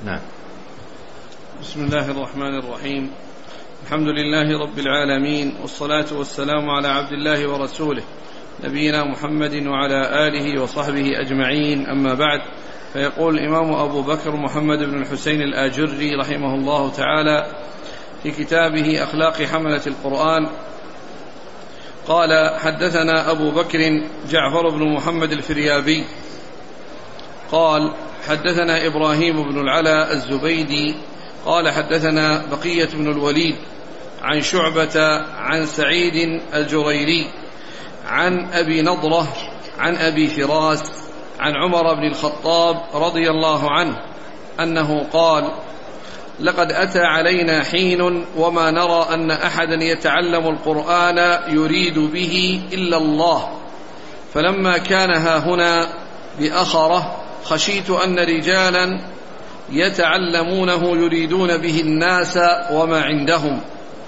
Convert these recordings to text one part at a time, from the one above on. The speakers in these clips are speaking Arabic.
نعم. بسم الله الرحمن الرحيم. الحمد لله رب العالمين، والصلاة والسلام على عبد الله ورسوله نبينا محمد وعلى آله وصحبه أجمعين، أما بعد. فيقول الإمام أبو بكر محمد بن الحسين الآجري رحمه الله تعالى في كتابه أخلاق حملة القرآن قال: حدثنا أبو بكر جعفر بن محمد الفريابي قال: حدثنا إبراهيم بن العلا الزبيدي قال: حدثنا بقية بن الوليد عن شعبة عن سعيد الجريري عن أبي نضرة عن أبي فراس عن عمر بن الخطاب رضي الله عنه أنه قال: لقد أتى علينا حين وما نرى أن أحدا يتعلم القرآن يريد به إلا الله، فلما كان هاهنا بأخرة خشيت أن رجالا يتعلمونه يريدون به الناس وما عندهم،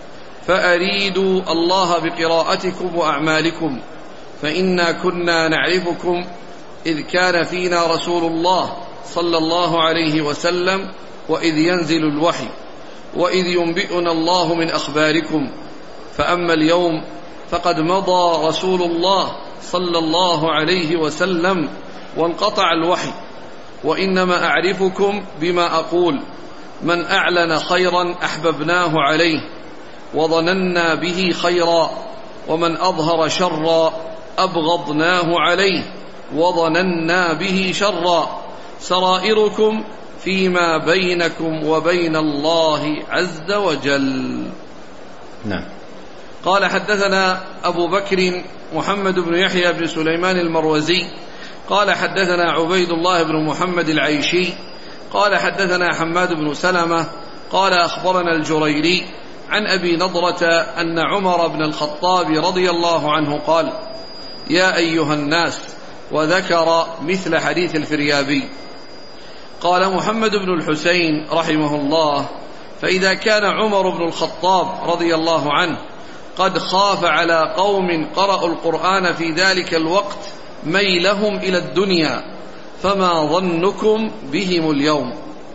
فأريدوا الله بقراءتكم وأعمالكم، فإنا كنا نعرفكم إذ كان فينا رسول الله صلى الله عليه وسلم وإذ ينزل الوحي وإذ ينبئنا الله من أخباركم، فأما اليوم فقد مضى رسول الله صلى الله عليه وسلم وانقطع الوحي، وإنما أعرفكم بما أقول: من أعلن خيرا أحببناه عليه وظننا به خيرا، ومن أظهر شرا أبغضناه عليه وظننا به شرا، سرائركم فيما بينكم وبين الله عز وجل. نعم. قال: حدثنا أبو بكر محمد بن يحيى بن سليمان المروزي قال: حدثنا عبيد الله بن محمد العيشي قال: حدثنا حماد بن سلمة قال: أخبرنا الجريري عن أبي نضرة أن عمر بن الخطاب رضي الله عنه قال: يا أيها الناس، وذكر مثل حديث الفريابي. قال محمد بن الحسين رحمه الله: فإذا كان عمر بن الخطاب رضي الله عنه قد خاف على قوم قرأوا القرآن في ذلك الوقت ميلهم إلى الدنيا، فما ظنكم بهم اليوم؟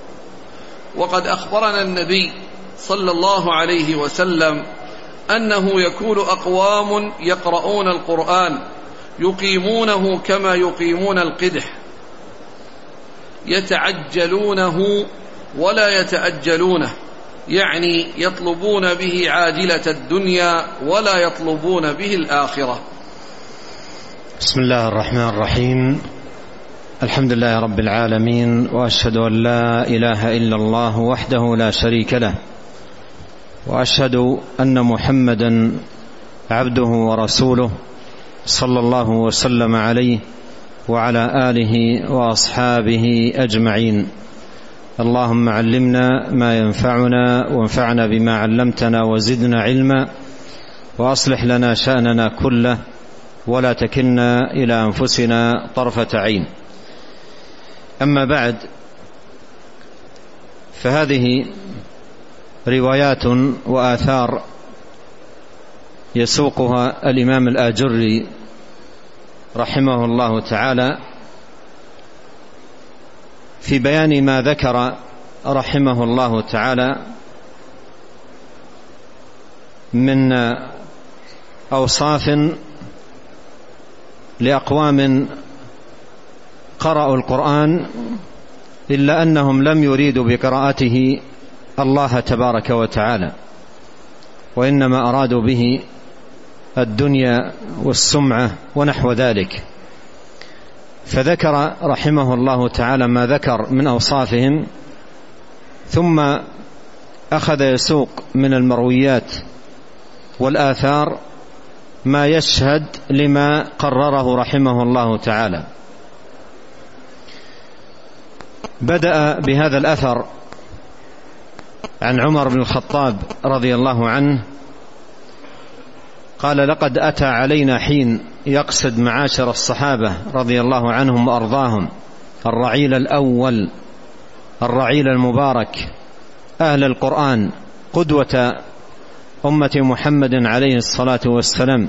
وقد أخبرنا النبي صلى الله عليه وسلم أنه يكون أقوام يقرؤون القرآن يقيمونه كما يقيمون القدح، يتعجلونه ولا يتأجلونه، يعني يطلبون به عاجلة الدنيا ولا يطلبون به الآخرة. بسم الله الرحمن الرحيم. الحمد لله رب العالمين، وأشهد أن لا إله إلا الله وحده لا شريك له، وأشهد أن محمدا عبده ورسوله صلى الله وسلم عليه وعلى آله وأصحابه أجمعين. اللهم علمنا ما ينفعنا، وانفعنا بما علمتنا، وزدنا علما، وأصلح لنا شأننا كله، ولا تكلنا إلى أنفسنا طرفة عين. أما بعد، فهذه روايات وآثار يسوقها الإمام الآجري رحمه الله تعالى في بيان ما ذكر رحمه الله تعالى من أوصاف لأقوام قرأوا القرآن إلا أنهم لم يريدوا بقراءته الله تبارك وتعالى، وإنما أرادوا به الدنيا والسمعة ونحو ذلك. فذكر رحمه الله تعالى ما ذكر من أوصافهم، ثم أخذ يسوق من المرويات والآثار ما يشهد لما قرره رحمه الله تعالى. بدأ بهذا الأثر عن عمر بن الخطاب رضي الله عنه قال: لقد أتى علينا حين، يقصد معاشر الصحابة رضي الله عنهم وأرضاهم، الرعيل الأول، الرعيل المبارك، أهل القرآن، قدوة أمة محمد عليه الصلاة والسلام.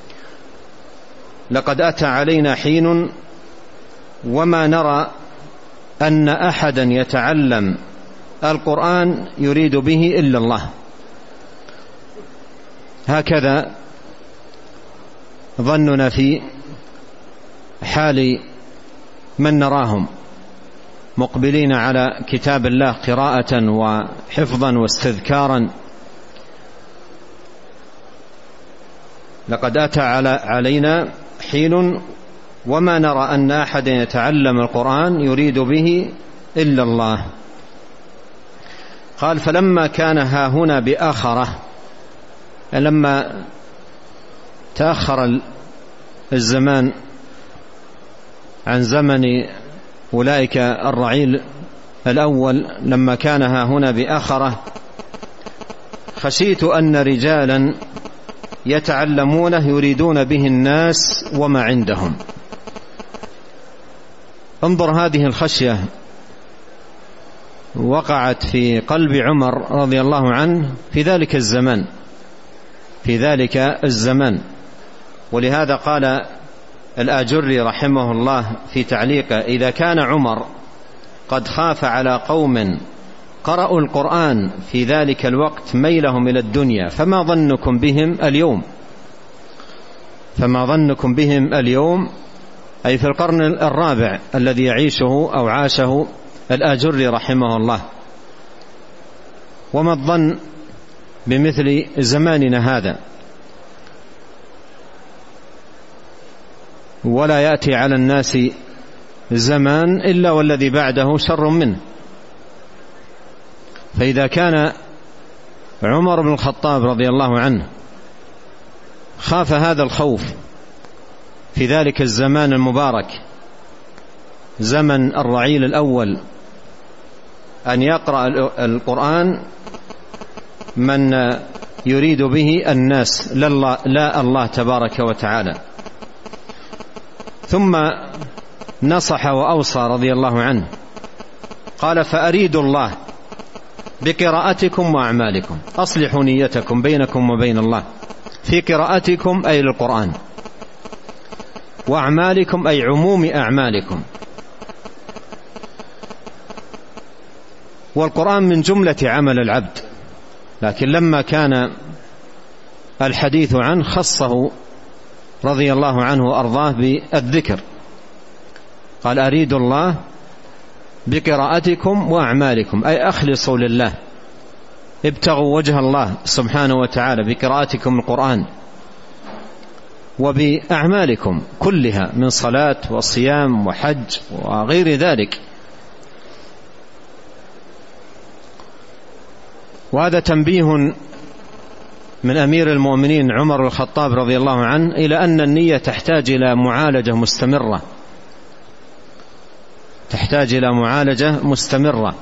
لقد أتى علينا حين وما نرى أن أحدا يتعلم القرآن يريد به إلا الله. هكذا ظننا في حال من نراهم مقبلين على كتاب الله قراءة وحفظا واستذكارا. لقد أتى علينا حين وما نرى أن أحد يتعلم القرآن يريد به إلا الله. قال فلما كان هاهنا بآخرة، لما تأخر الزمان عن زمن أولئك الرعيل الأول، لما كان هاهنا بآخرة خشيت أن رجالا يتعلمونه يريدون به الناس وما عندهم. انظر هذه الخشية وقعت في قلب عمر رضي الله عنه في ذلك الزمان. ولهذا قال الآجري رحمه الله في تعليقه: إذا كان عمر قد خاف على قوم قرأوا القرآن في ذلك الوقت ميلهم إلى الدنيا، فما ظنكم بهم اليوم، أي في القرن الرابع الذي يعيشه أو عاشه الآجري رحمه الله. وما الظن بمثل زماننا هذا؟ ولا يأتي على الناس زمان إلا والذي بعده شر منه. فإذا كان عمر بن الخطاب رضي الله عنه خاف هذا الخوف في ذلك الزمان المبارك، زمن الرعيل الأول، أن يقرأ القرآن من يريد به الناس لا الله تبارك وتعالى. ثم نصح وأوصى رضي الله عنه، قال فأريدوا الله بقراءتكم وأعمالكم، أصلحوا نيتكم بينكم وبين الله في قراءتكم أي للقرآن، وأعمالكم أي عموم أعمالكم. والقرآن من جملة عمل العبد، لكن لما كان الحديث عنه خصه رضي الله عنه وأرضاه بالذكر، قال أريد الله بقراءتكم وأعمالكم، أي أخلصوا لله، ابتغوا وجه الله سبحانه وتعالى بقراءتكم القرآن وبأعمالكم كلها من صلاة وصيام وحج وغير ذلك. وهذا تنبيه من أمير المؤمنين عمر بن الخطاب رضي الله عنه إلى أن النية تحتاج إلى معالجة مستمرة،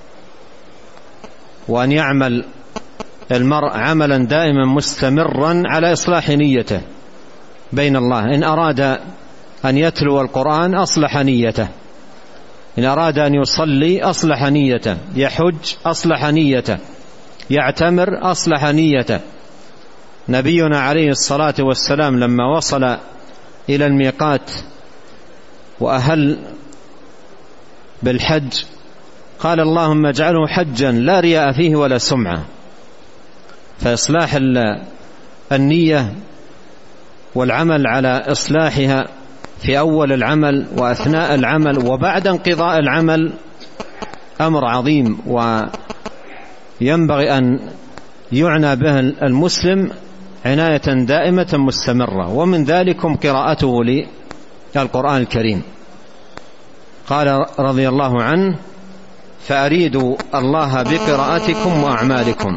وأن يعمل المرء عملا دائما مستمرا على إصلاح نيته بين الله. إن أراد أن يتلو القرآن أصلح نيته، إن أراد أن يصلي أصلح نيته، يحج أصلح نيته، يعتمر أصلح نيته. نبينا عليه الصلاة والسلام لما وصل إلى الميقات وأهل بالحج قال اللهم اجعله حجا لا رياء فيه ولا سمعة. فإصلاح النية والعمل على إصلاحها في أول العمل وأثناء العمل وبعد انقضاء العمل أمر عظيم، وينبغي أن يعنى به المسلم عناية دائمة مستمرة، ومن ذلكم قراءته للقرآن الكريم. قال رضي الله عنه فأريدوا الله بقراءتكم وأعمالكم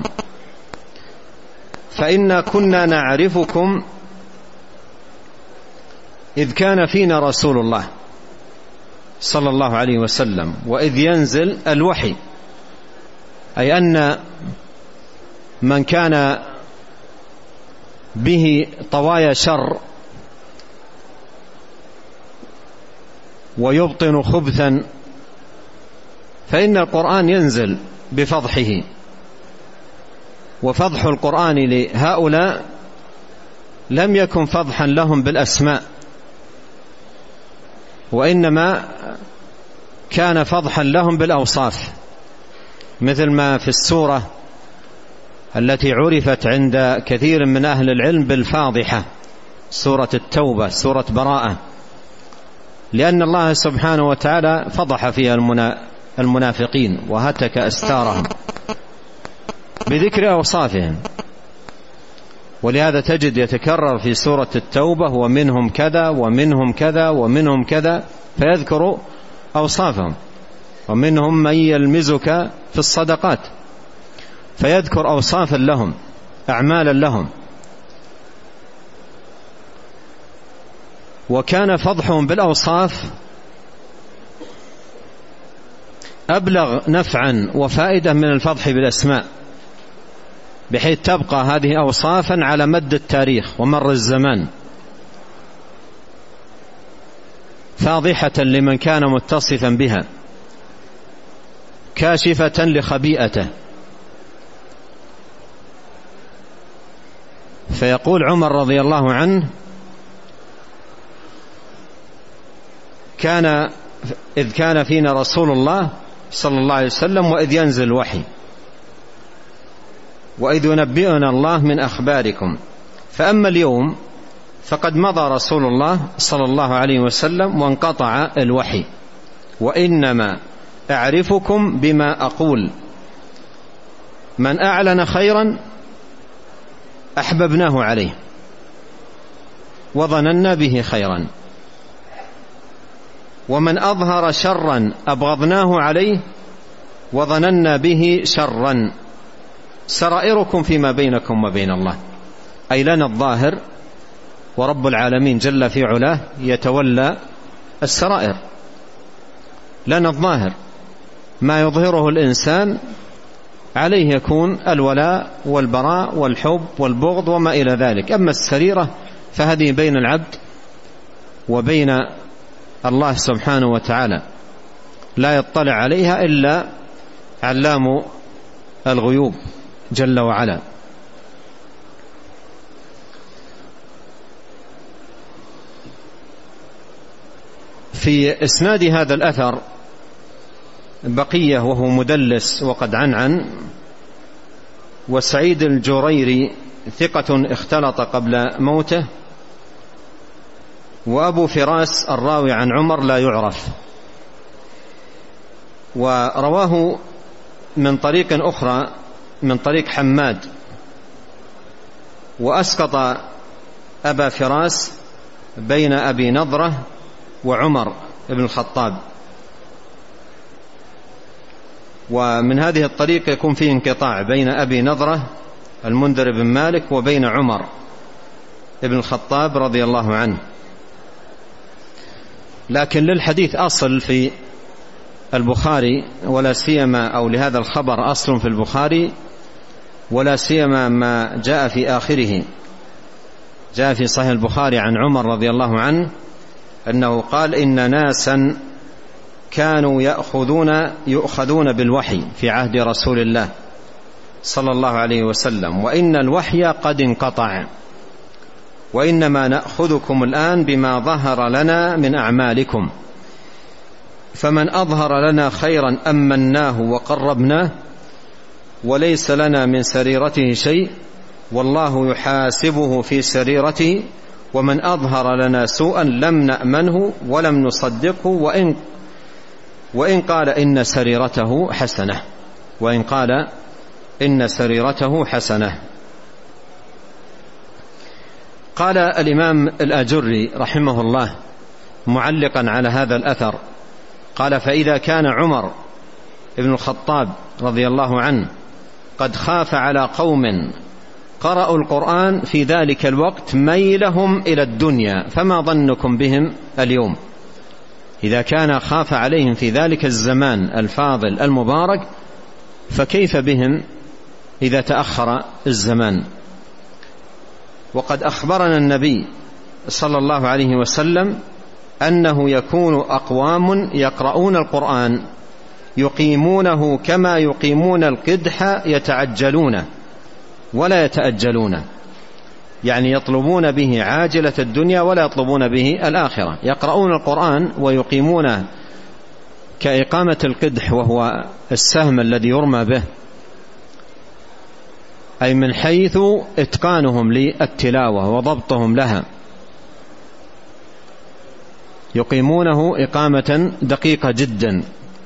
فإنا كنا نعرفكم إذ كان فينا رسول الله صلى الله عليه وسلم وإذ ينزل الوحي، أي أن من كان به طوايا شر ويبطن خبثا فإن القرآن ينزل بفضحه. وفضح القرآن لهؤلاء لم يكن فضحا لهم بالأسماء، وإنما كان فضحا لهم بالأوصاف. مثل ما في السورة التي عرفت عند كثير من أهل العلم بالفاضحة، سورة التوبة، سورة براءة، لأن الله سبحانه وتعالى فضح فيها المنافقين وهتك أستارهم بذكر أوصافهم. ولهذا تجد يتكرر في سورة التوبة ومنهم كذا ومنهم كذا ومنهم كذا، فيذكر أوصافهم. ومنهم من يلمزك في الصدقات، فيذكر أوصافا لهم، أعمالا لهم. وكان فضحهم بالأوصاف أبلغ نفعا وفائدة من الفضح بالأسماء، بحيث تبقى هذه أوصافا على مد التاريخ ومر الزمان، فاضحة لمن كان متصفا بها، كاشفة لخبيئته. فيقول عمر رضي الله عنه: إذ كان فينا رسول الله صلى الله عليه وسلم وإذ ينزل الوحي وإذ ينبئنا الله من أخباركم، فأما اليوم فقد مضى رسول الله صلى الله عليه وسلم وانقطع الوحي، وإنما أعرفكم بما أقول، من أعلن خيرا أحببناه عليه وظننا به خيرا، ومن أظهر شرا أبغضناه عليه وظننا به شرا، سرائركم فيما بينكم وبين الله. أي لنا الظاهر، ورب العالمين جل في علاه يتولى السرائر. لنا الظاهر، ما يظهره الإنسان عليه يكون الولاء والبراء والحب والبغض وما إلى ذلك. أما السريرة فهذه بين العبد وبين الله سبحانه وتعالى، لا يطلع عليها إلا علام الغيوب جل وعلا. في إسناد هذا الأثر بقية وهو مدلس وقد عنعن، وسعيد الجريري ثقة اختلط قبل موته، وأبو فراس الراوي عن عمر لا يعرف. ورواه من طريق أخرى من طريق حماد، وأسقط أبا فراس بين أبي نضرة وعمر بن الخطاب. ومن هذه الطريقة يكون فيه انقطاع بين أبي نضرة المنذر بن مالك وبين عمر بن الخطاب رضي الله عنه. لكن للحديث أصل في البخاري، ولا سيما أو لهذا الخبر أصل في البخاري، ولا سيما ما جاء في آخره. جاء في صحيح البخاري عن عمر رضي الله عنه أنه قال: إن ناسا كانوا يؤخذون بالوحي في عهد رسول الله صلى الله عليه وسلم، وإن الوحي قد انقطع، وإنما نأخذكم الآن بما ظهر لنا من أعمالكم، فمن أظهر لنا خيرا أمناه وقربناه، وليس لنا من سريرته شيء، والله يحاسبه في سريرته، ومن أظهر لنا سوءا لم نأمنه ولم نصدقه، وإن قال إن سريرته حسنة، وإن قال إن سريرته حسنة. قال الإمام الآجري رحمه الله معلقا على هذا الأثر، قال: فإذا كان عمر بن الخطاب رضي الله عنه قد خاف على قوم قرأوا القرآن في ذلك الوقت ميلهم إلى الدنيا، فما ظنكم بهم اليوم؟ إذا كان خاف عليهم في ذلك الزمان الفاضل المبارك، فكيف بهم إذا تأخر الزمان؟ وقد أخبرنا النبي صلى الله عليه وسلم أنه يكون أقوام يقرؤون القرآن يقيمونه كما يقيمون القدح، يتعجلون ولا يتأجلون، يعني يطلبون به عاجلة الدنيا ولا يطلبون به الآخرة. يقرؤون القرآن ويقيمونه كإقامة القدح وهو السهم الذي يرمى به، أي من حيث إتقانهم للتلاوة وضبطهم لها، يقيمونه إقامة دقيقة جدا،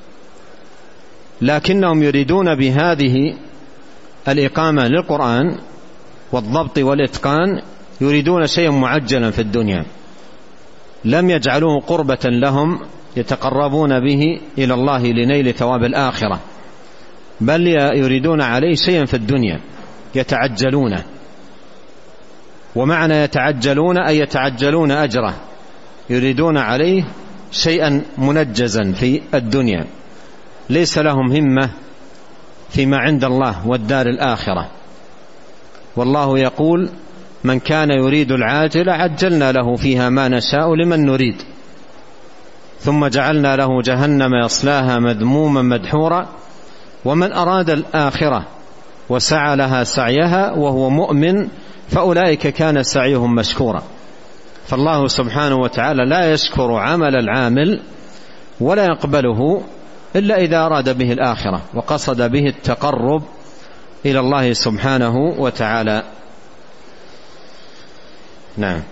لكنهم يريدون بهذه الإقامة للقرآن والضبط والإتقان يريدون شيئا معجلا في الدنيا، لم يجعلوه قربة لهم يتقربون به إلى الله لنيل ثواب الآخرة، بل يريدون عليه شيئا في الدنيا يتعجلونه. ومعنى يتعجلون أي يتعجلون أجره، يريدون عليه شيئا منجزا في الدنيا، ليس لهم همة فيما عند الله والدار الآخرة. والله يقول: من كان يريد العاجل عجلنا له فيها ما نشاء لمن نريد ثم جعلنا له جهنم يصلاها مذموما مدحورا ومن أراد الآخرة وسعى لها سعيها وهو مؤمن فأولئك كان سعيهم مشكورا. فالله سبحانه وتعالى لا يشكر عمل العامل ولا يقبله إلا إذا أراد به الآخرة وقصد به التقرب إلى الله سبحانه وتعالى. نعم.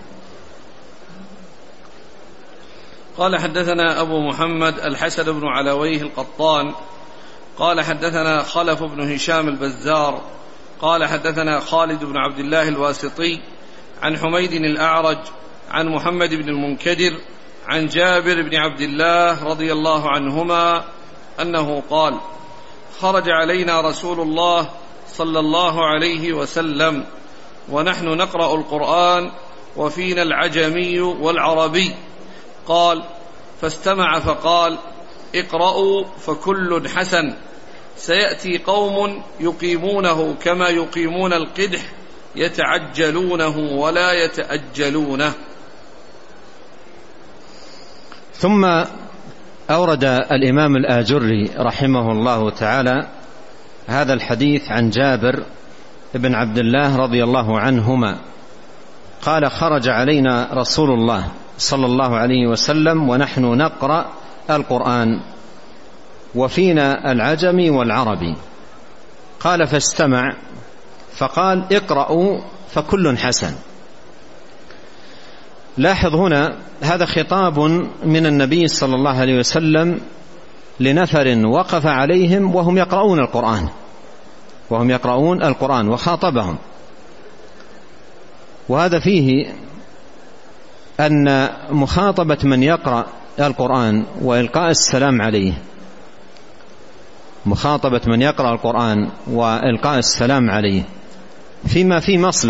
قال: حدثنا أبو محمد الحسن بن علويه القطان قال: حدثنا خلف بن هشام البزار قال: حدثنا خالد بن عبد الله الواسطي عن حميد الأعرج عن محمد بن المنكدر عن جابر بن عبد الله رضي الله عنهما أنه قال: خرج علينا رسول الله صلى الله عليه وسلم ونحن نقرأ القرآن وفينا العجمي والعربي، قال: فاستمع فقال: اقرأوا فكل حسن، سيأتي قوم يقيمونه كما يقيمون القدح، يتعجلونه ولا يتأجلونه. ثم أورد الإمام الآجري رحمه الله تعالى هذا الحديث عن جابر بن عبد الله رضي الله عنهما قال: خرج علينا رسول الله صلى الله عليه وسلم ونحن نقرأ القرآن وفينا العجمي والعربي، قال: فاستمع فقال: اقرأوا فكل حسن. لاحظ هنا هذا خطاب من النبي صلى الله عليه وسلم لنفر وقف عليهم وهم يقرؤون القرآن وخاطبهم، وهذا فيه أن مخاطبة من يقرأ القرآن وإلقاء السلام عليه، مخاطبة من يقرأ القرآن وإلقاء السلام عليه فيما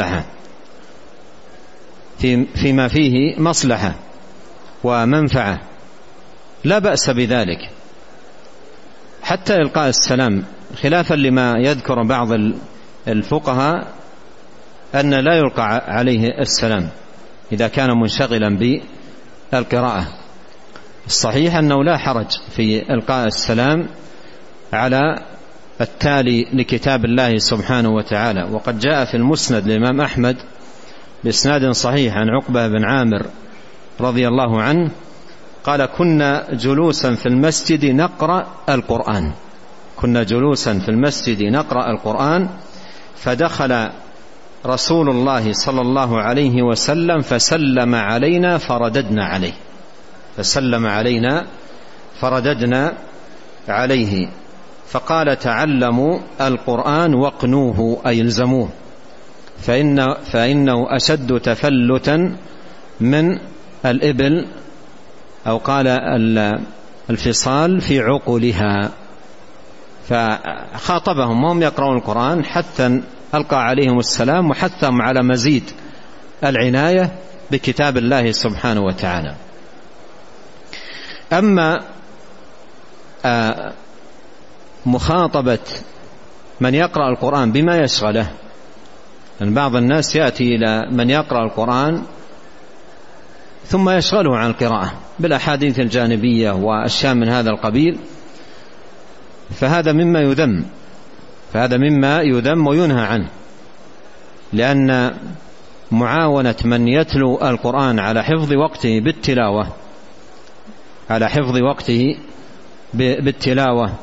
فيه مصلحة ومنفعة لا بأس بذلك، حتى إلقاء السلام، خلافا لما يذكر بعض الفقهاء أن لا يلقى عليه السلام إذا كان منشغلا بالقراءة. الصحيح أنه لا حرج في إلقاء السلام على التالي لكتاب الله سبحانه وتعالى. وقد جاء في المسند للإمام أحمد بإسناد صحيح عن عقبة بن عامر رضي الله عنه قال: كنا جلوسا في المسجد نقرأ القرآن فدخل رسول الله صلى الله عليه وسلم فسلم علينا فرددنا عليه فقال: تعلموا القرآن واقنوه أي الزموه فإنه أشد تفلتا من الإبل، أو قال الفصال في عقلها. فخاطبهم وهم يقرؤون القرآن حتى ألقى عليهم السلام وحثهم على مزيد العناية بكتاب الله سبحانه وتعالى. أما مخاطبة من يقرأ القرآن بما يشغله، أن بعض الناس يأتي إلى من يقرأ القرآن ثم يشغله عن القراءة بالأحاديث الجانبية وأشياء من هذا القبيل، فهذا مما يذم وينهى عنه، لأن معاونة من يتلو القرآن على حفظ وقته بالتلاوة، على حفظ وقته بالتلاوة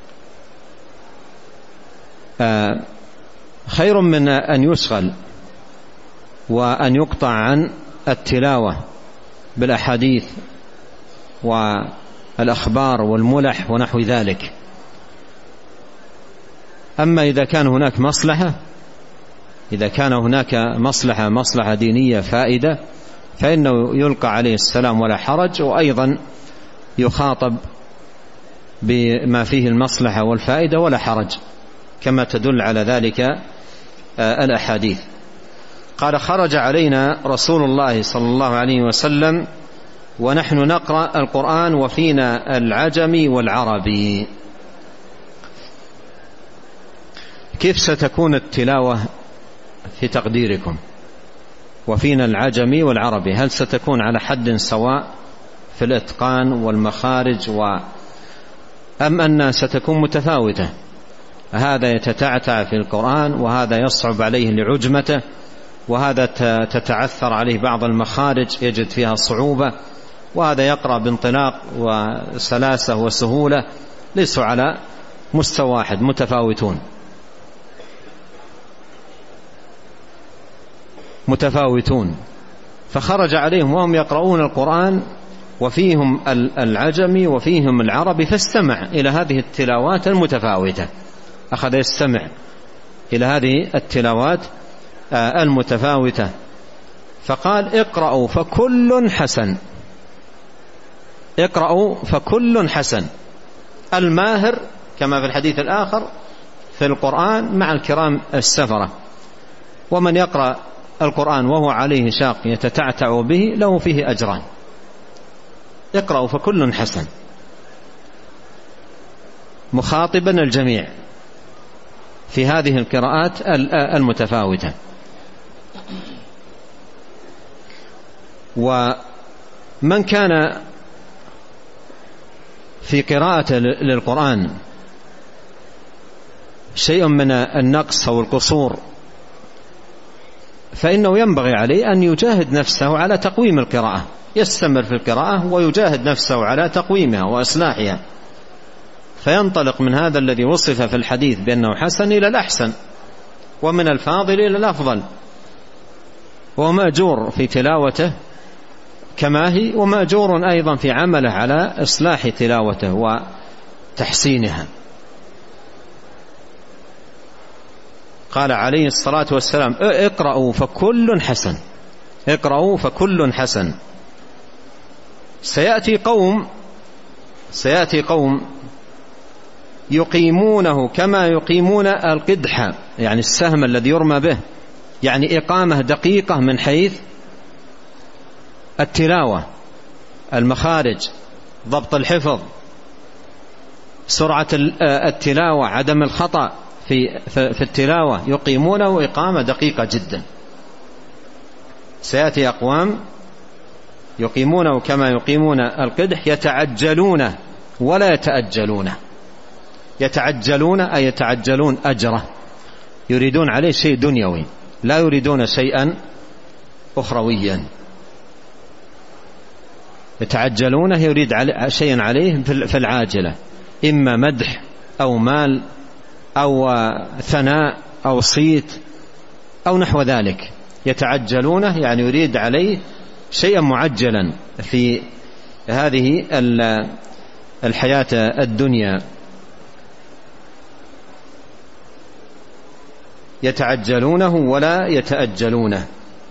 خير من أن يشغل وأن يقطع عن التلاوة بالأحاديث والأخبار والملح ونحو ذلك. أما إذا كان هناك مصلحة دينية فائدة فإنه يلقى عليه السلام ولا حرج، وأيضا يخاطب بما فيه المصلحة والفائدة ولا حرج، كما تدل على ذلك الأحاديث. قال: خرج علينا رسول الله صلى الله عليه وسلم ونحن نقرأ القرآن وفينا العجمي والعربي. كيف ستكون التلاوة في تقديركم؟ وفينا العجمي والعربي، هل ستكون على حد سواء في الإتقان والمخارج أم أنها ستكون متفاوتة؟ هذا يتتعتع في القرآن وهذا يصعب عليه لعجمته، وهذا تتعثر عليه بعض المخارج يجد فيها صعوبة، وهذا يقرأ بانطلاق وسلاسة وسهولة، ليسوا على مستوى واحد، متفاوتون. فخرج عليهم وهم يقرؤون القرآن وفيهم العجمي وفيهم العربي، فاستمع إلى هذه التلاوات المتفاوتة، أخذ يستمع إلى هذه التلاوات المتفاوتة، فقال: اقرأوا فكل حسن. الماهر كما في الحديث الآخر في القرآن مع الكرام السفرة، ومن يقرأ القرآن وهو عليه شاق يتتعتع به له فيه أجران. اقرأوا فكل حسن، مخاطبا الجميع في هذه القراءات المتفاوتة. ومن كان في قراءة للقرآن شيء من النقص أو القصور فإنه ينبغي عليه أن يجاهد نفسه على تقويم القراءة، يستمر في القراءة ويجاهد نفسه على تقويمها وإصلاحها، فينطلق من هذا الذي وصف في الحديث بأنه حسن إلى الأحسن، ومن الفاضل إلى الأفضل، ومأجور في تلاوته كما هي، ومأجور أيضا في عمله على إصلاح تلاوته وتحسينها. قال عليه الصلاة والسلام: اقرأوا فكل حسن. سيأتي قوم يقيمونه كما يقيمون القدح، يعني السهم الذي يرمى به، يعني إقامة دقيقة من حيث التلاوة، المخارج، ضبط الحفظ، سرعة التلاوة، عدم الخطأ في التلاوة، يقيمونه إقامة دقيقة جدا. سيأتي أقوام يقيمونه كما يقيمون القدح، يتعجلون ولا يتأجلونه. يتعجلون أي يتعجلون أجره، يريدون عليه شيء دنيوي، لا يريدون شيئا أخرويا. يتعجلونه يريد شيئا عليه في العاجلة، إما مدح أو مال أو ثناء أو صيت أو نحو ذلك. يتعجلونه يعني يريد عليه شيئا معجلا في هذه الحياة الدنيا. يتعجلونه ولا يتأجلونه.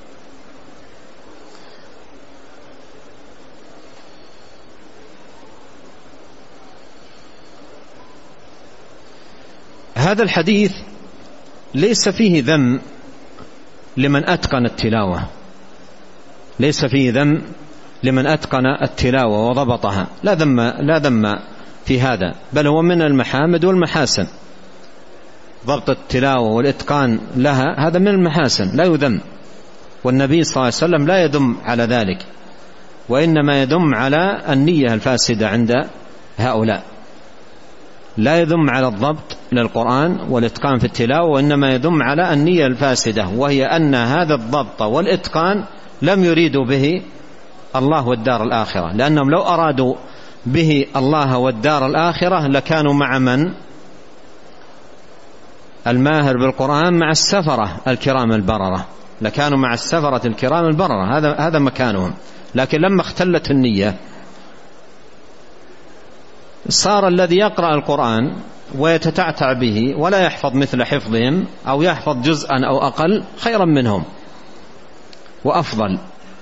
هذا الحديث ليس فيه ذم لمن أتقن التلاوة، ليس فيه ذم لمن أتقن التلاوة وضبطها، لا ذم في هذا، بل هو من المحامد والمحاسن. ضبط التلاوة والإتقان لها هذا من المحاسن لا يذم، والنبي صلى الله عليه وسلم لا يذم على ذلك، وإنما يذم على النية الفاسدة عند هؤلاء. لا يذم على الضبط للقرآن والإتقان في التلاوة، وإنما يذم على النية الفاسدة، وهي أن هذا الضبط والإتقان لم يريدوا به الله والدار الآخرة، لأنهم لو أرادوا به الله والدار الآخرة لكانوا مع من؟ الماهر بالقرآن مع السفرة الكرام البررة، لكانوا مع السفرة الكرام البررة، هذا مكانهم. لكن لما اختلت النية صار الذي يقرأ القرآن ويتتعتع به ولا يحفظ مثل حفظهم أو يحفظ جزءا أو أقل خيرا منهم وأفضل.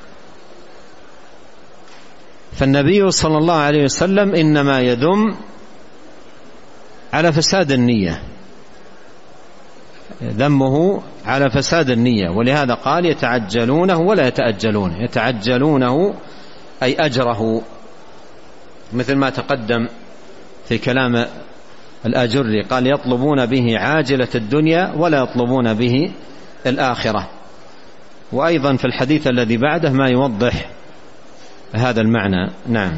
فالنبي صلى الله عليه وسلم إنما يدم على فساد النية، ذمه على فساد النية، ولهذا قال يتعجلونه ولا يتأجلونه. يتعجلونه أي أجره، مثل ما تقدم في كلام الآجري قال يطلبون به عاجلة الدنيا ولا يطلبون به الآخرة. وأيضا في الحديث الذي بعده ما يوضح هذا المعنى. نعم.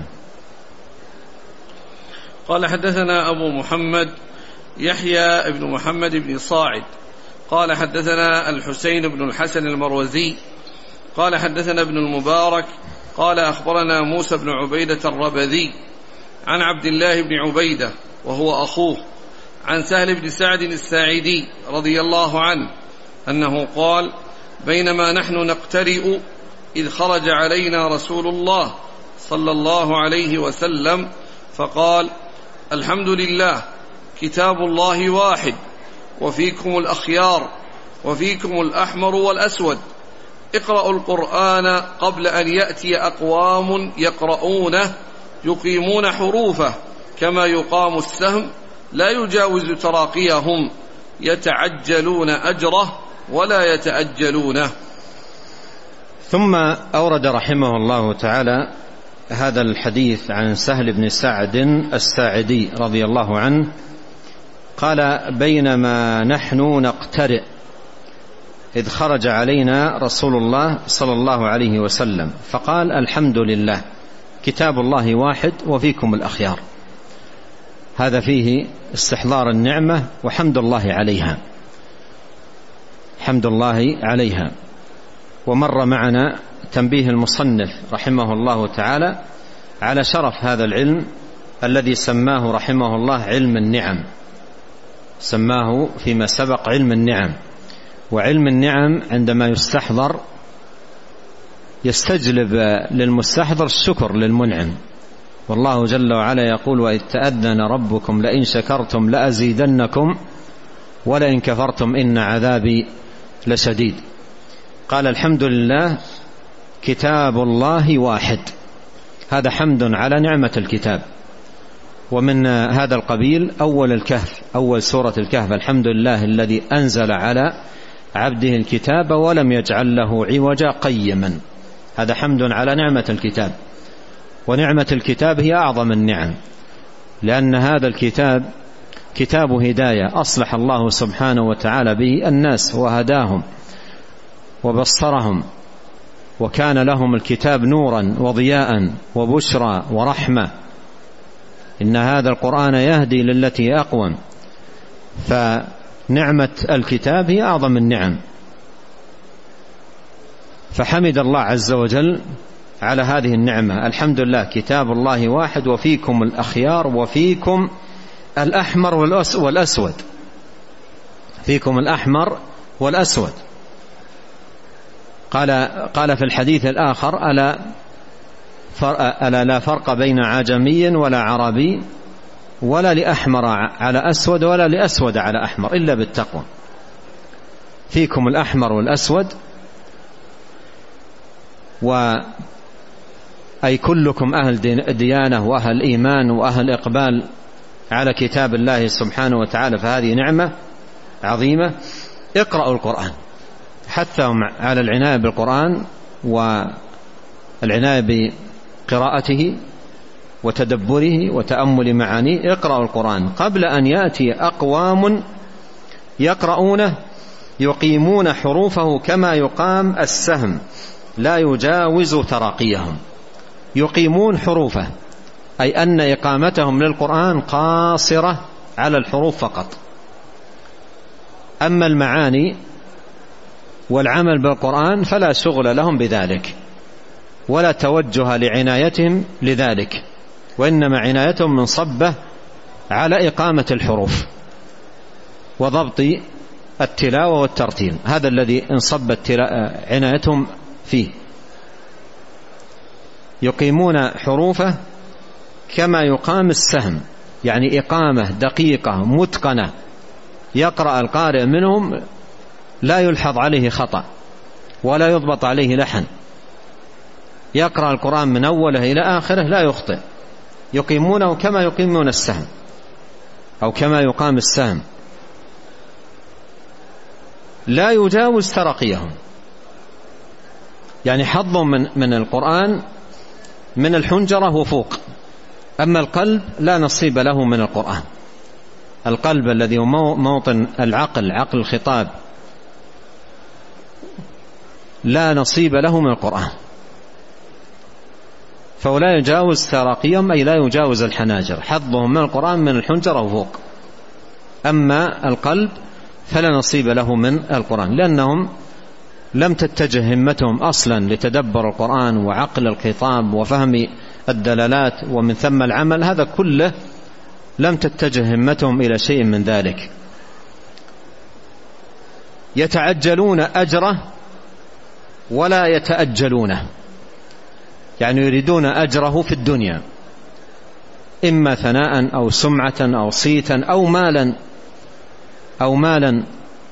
قال حدثنا أبو محمد يحيى بن محمد بن صاعد قال حدثنا الحسين بن الحسن المروزي قال حدثنا ابن المبارك قال أخبرنا موسى بن عبيدة الربذي عن عبد الله بن عبيدة وهو أخوه عن سهل بن سعد الساعدي رضي الله عنه أنه قال بينما نحن نقترئ إذ خرج علينا رسول الله صلى الله عليه وسلم فقال الحمد لله كتاب الله واحد وفيكم الأخيار وفيكم الأحمر والأسود اقرأوا القرآن قبل أن يأتي أقوام يقرؤونه يقيمون حروفه كما يقام السهم لا يجاوز تراقيهم يتعجلون أجره ولا يتأجلونه. ثم أورد رحمه الله تعالى هذا الحديث عن سهل بن سعد الساعدي رضي الله عنه قال بينما نحن نقترئ إذ خرج علينا رسول الله صلى الله عليه وسلم فقال الحمد لله كتاب الله واحد وفيكم الأخيار. هذا فيه استحضار النعمة وحمد الله عليها، حمد الله عليها. ومر معنا تنبيه المصنف رحمه الله تعالى على شرف هذا العلم الذي سماه رحمه الله علم النعم، سماه فيما سبق علم النعم. وعلم النعم عندما يستحضر يستجلب للمستحضر الشكر للمنعم، والله جل وعلا يقول وإذ تأذن ربكم لئن شكرتم لأزيدنكم ولئن كفرتم إن عذابي لشديد. قال الحمد لله كتاب الله واحد، هذا حمد على نعمة الكتاب. ومن هذا القبيل أول الكهف، أول سورة الكهف الحمد لله الذي أنزل على عبده الكتاب ولم يجعل له عوجا قيما، هذا حمد على نعمة الكتاب. ونعمة الكتاب هي أعظم النعم، لأن هذا الكتاب كتاب هداية أصلح الله سبحانه وتعالى به الناس وهداهم وبصرهم، وكان لهم الكتاب نورا وضياء وبشرى ورحمة. إن هذا القرآن يهدي للتي أقوم. فنعمة الكتاب هي أعظم النعم، فحمد الله عز وجل على هذه النعمة. الحمد لله كتاب الله واحد وفيكم الأخيار وفيكم الأحمر والأسود، فيكم الأحمر والأسود. قال في الحديث الآخر ألا لا فرق بين عجمي ولا عربي ولا لأحمر على أسود ولا لأسود على أحمر إلا بالتقوى. فيكم الأحمر والأسود، أي كلكم أهل ديانة وأهل إيمان وأهل إقبال على كتاب الله سبحانه وتعالى، فهذه نعمة عظيمة. اقرأوا القرآن، حثهم على العناية بالقرآن والعناية بقراءته وتدبره وتأمل معانيه. اقرأوا القرآن قبل أن يأتي أقوام يقرؤونه يقيمون حروفه كما يقام السهم لا يجاوز تراقيهم. يقيمون حروفه أي أن إقامتهم للقرآن قاصرة على الحروف فقط، أما المعاني والعمل بالقرآن فلا شغل لهم بذلك ولا توجه لعنايتهم لذلك. وإنما عنايتهم منصبة على إقامة الحروف وضبط التلاوة والترتيل، هذا الذي انصبت عنايتهم فيه. يقيمون حروفه كما يقام السهم، يعني إقامة دقيقة متقنة، يقرأ القارئ منهم لا يلحظ عليه خطأ ولا يضبط عليه لحن، يقرأ القرآن من أوله إلى آخره لا يخطئ. يقيمونه كما يقيمون السهم أو كما يقام السهم، لا يجاوز ترقيهم، يعني حظهم من القرآن من الحنجرة وفوق، أما القلب لا نصيب له من القرآن. القلب الذي هو موطن العقل، عقل الخطاب، لا نصيب له من القرآن، فلا يجاوز تراقيهم أي لا يجاوز الحناجر، حظهم من القرآن من الحنجرة وفوق. أما القلب فلا نصيب له من القرآن، لأنهم لم تتجه همتهم أصلا لتدبر القرآن وعقل الخطاب وفهم الدلالات ومن ثم العمل، هذا كله لم تتجه همتهم إلى شيء من ذلك. يتعجلون أجره ولا يتأجلونه، يعني يريدون أجره في الدنيا، إما ثناء أو سمعة أو صيتا أو مالا.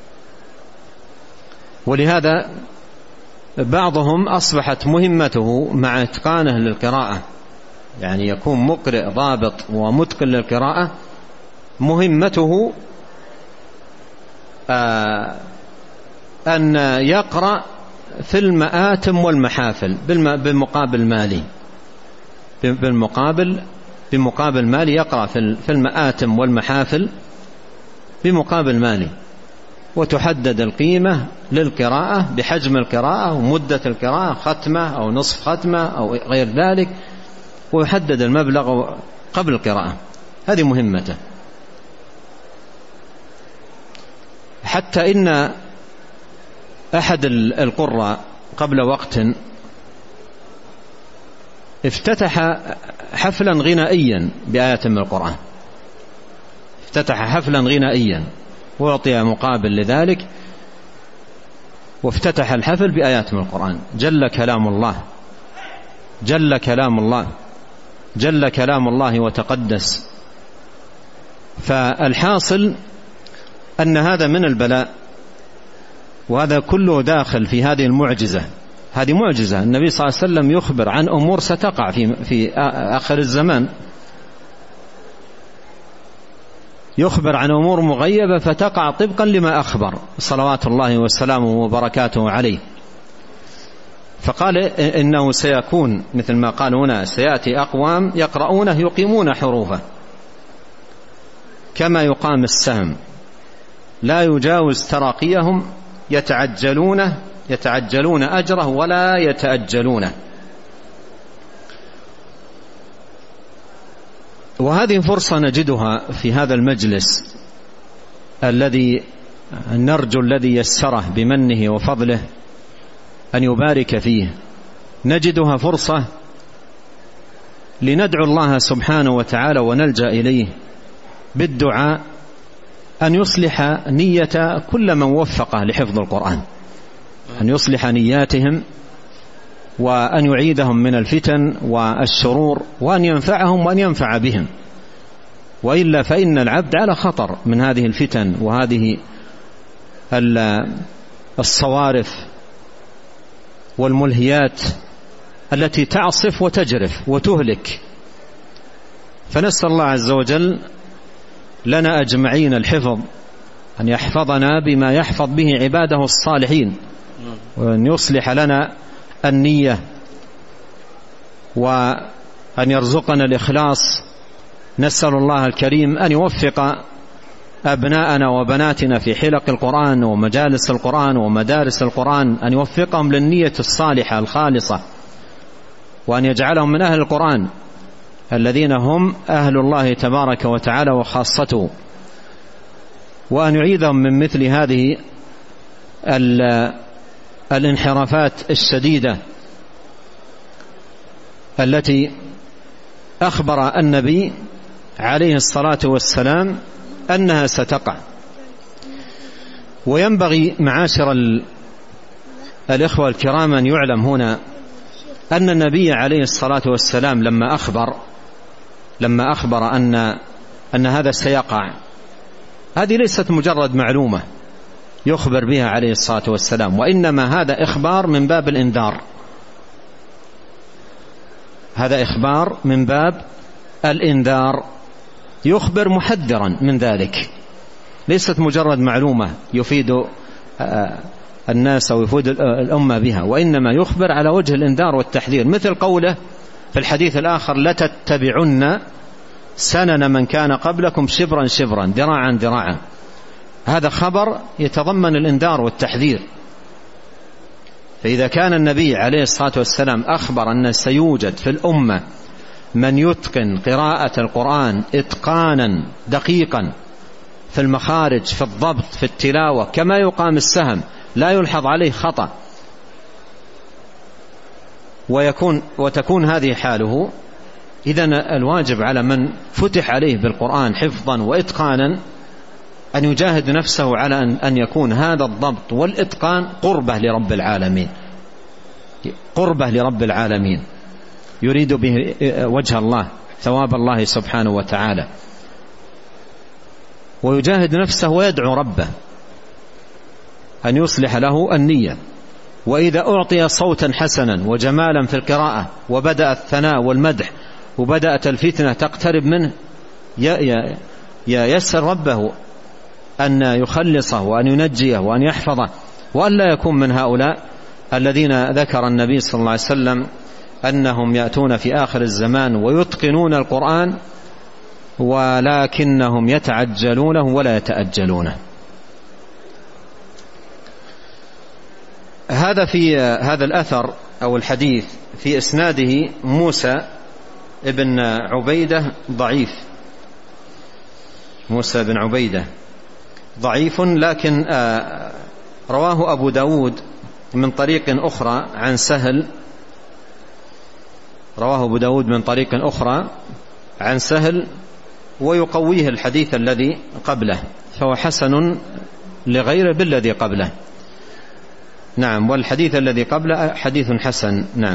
ولهذا بعضهم أصبحت مهمته مع إتقانه للقراءة، يعني يكون مقرئ ضابط ومتقن للقراءة، مهمته أن يقرأ في المآتم والمحافل بمقابل مالي، بمقابل مالي، يقرأ في المآتم والمحافل بمقابل مالي، وتحدد القيمة للقراءة بحجم القراءة ومدة القراءة، ختمة أو نصف ختمة أو غير ذلك، ويحدد المبلغ قبل القراءة، هذه مهمته. حتى إن أحد القراء قبل وقت افتتح حفلا غنائيا بآيات من القرآن، افتتح حفلا غنائيا وأعطي مقابل لذلك، وافتتح الحفل بآيات من القرآن. جل كلام الله، جل كلام الله، جل كلام الله وتقدس. فالحاصل أن هذا من البلاء، وهذا كله داخل في هذه المعجزة. هذه معجزة، النبي صلى الله عليه وسلم يخبر عن أمور ستقع في آخر الزمان، يخبر عن أمور مغيبة فتقع طبقا لما أخبر صلوات الله وسلامه وبركاته عليه. فقال إنه سيكون مثل ما قال هنا، سيأتي أقوام يقرؤونه يقيمون حروفه كما يقام السهم، لا يجاوز تراقيهم، يتعجلون أجره ولا يتأجلونه. وهذه فرصة نجدها في هذا المجلس الذي نرجو الذي يسره بمنه وفضله أن يبارك فيه، نجدها فرصة لندعو الله سبحانه وتعالى ونلجأ إليه بالدعاء أن يصلح نية كل من وفقه لحفظ القرآن، أن يصلح نياتهم، وأن يعيدهم من الفتن والشرور، وأن ينفعهم وأن ينفع بهم، وإلا فإن العبد على خطر من هذه الفتن وهذه الصوارف والملهيات التي تعصف وتجرف وتهلك. فنسأل الله عز وجل لنا أجمعين الحفظ، أن يحفظنا بما يحفظ به عباده الصالحين، وأن يصلح لنا النية، وأن يرزقنا الإخلاص. نسأل الله الكريم أن يوفق أبناءنا وبناتنا في حلق القرآن ومجالس القرآن ومدارس القرآن، أن يوفقهم للنية الصالحة الخالصة، وأن يجعلهم من أهل القرآن الذين هم أهل الله تبارك وتعالى وخاصته، وأن يعيذهم من مثل هذه الانحرافات الشديدة التي أخبر النبي عليه الصلاة والسلام أنها ستقع. وينبغي معاشر الإخوة الكرام أن يعلم هنا أن النبي عليه الصلاة والسلام لما أخبر أن هذا سيقع، هذه ليست مجرد معلومة يخبر بها عليه الصلاة والسلام، وإنما هذا إخبار من باب الإنذار، هذا إخبار من باب الإنذار، يخبر محذرا من ذلك، ليست مجرد معلومة يفيد الناس أو يفيد الأمة بها، وإنما يخبر على وجه الإنذار والتحذير، مثل قوله في الحديث الآخر: لتتبعن سنن من كان قبلكم شبرا شبرا ذراعا ذراعا. هذا خبر يتضمن الإنذار والتحذير. فإذا كان النبي عليه الصلاة والسلام أخبر أن سيوجد في الأمة من يتقن قراءة القرآن إتقانا دقيقا في المخارج، في الضبط، في التلاوة، كما يقام السهم لا يلحظ عليه خطأ، وتكون هذه حاله، إذن الواجب على من فتح عليه بالقرآن حفظا وإتقانا أن يجاهد نفسه على أن يكون هذا الضبط والإتقان قربة لرب العالمين، قربة لرب العالمين يريد به وجه الله، ثواب الله سبحانه وتعالى، ويجاهد نفسه ويدعو ربه أن يصلح له النية. وإذا أعطي صوتا حسنا وجمالا في القراءة وبدأ الثناء والمدح وبدأت الفتنة تقترب منه، يسر ربه أن يخلصه وأن ينجيه وأن يحفظه، وأن لا يكون من هؤلاء الذين ذكر النبي صلى الله عليه وسلم أنهم يأتون في آخر الزمان ويتقنون القرآن ولكنهم يتعجلونه ولا يتأجلونه. هذا في هذا الأثر أو الحديث في إسناده موسى ابن عبيدة ضعيف، موسى بن عبيدة ضعيف، لكن رواه أبو داود من طريق أخرى عن سهل، رواه أبو داود من طريق أخرى عن سهل ويقويه الحديث الذي قبله، فهو حسن لغيره بالذي قبله. نعم، والحديث الذي قبله حديث حسن. نعم.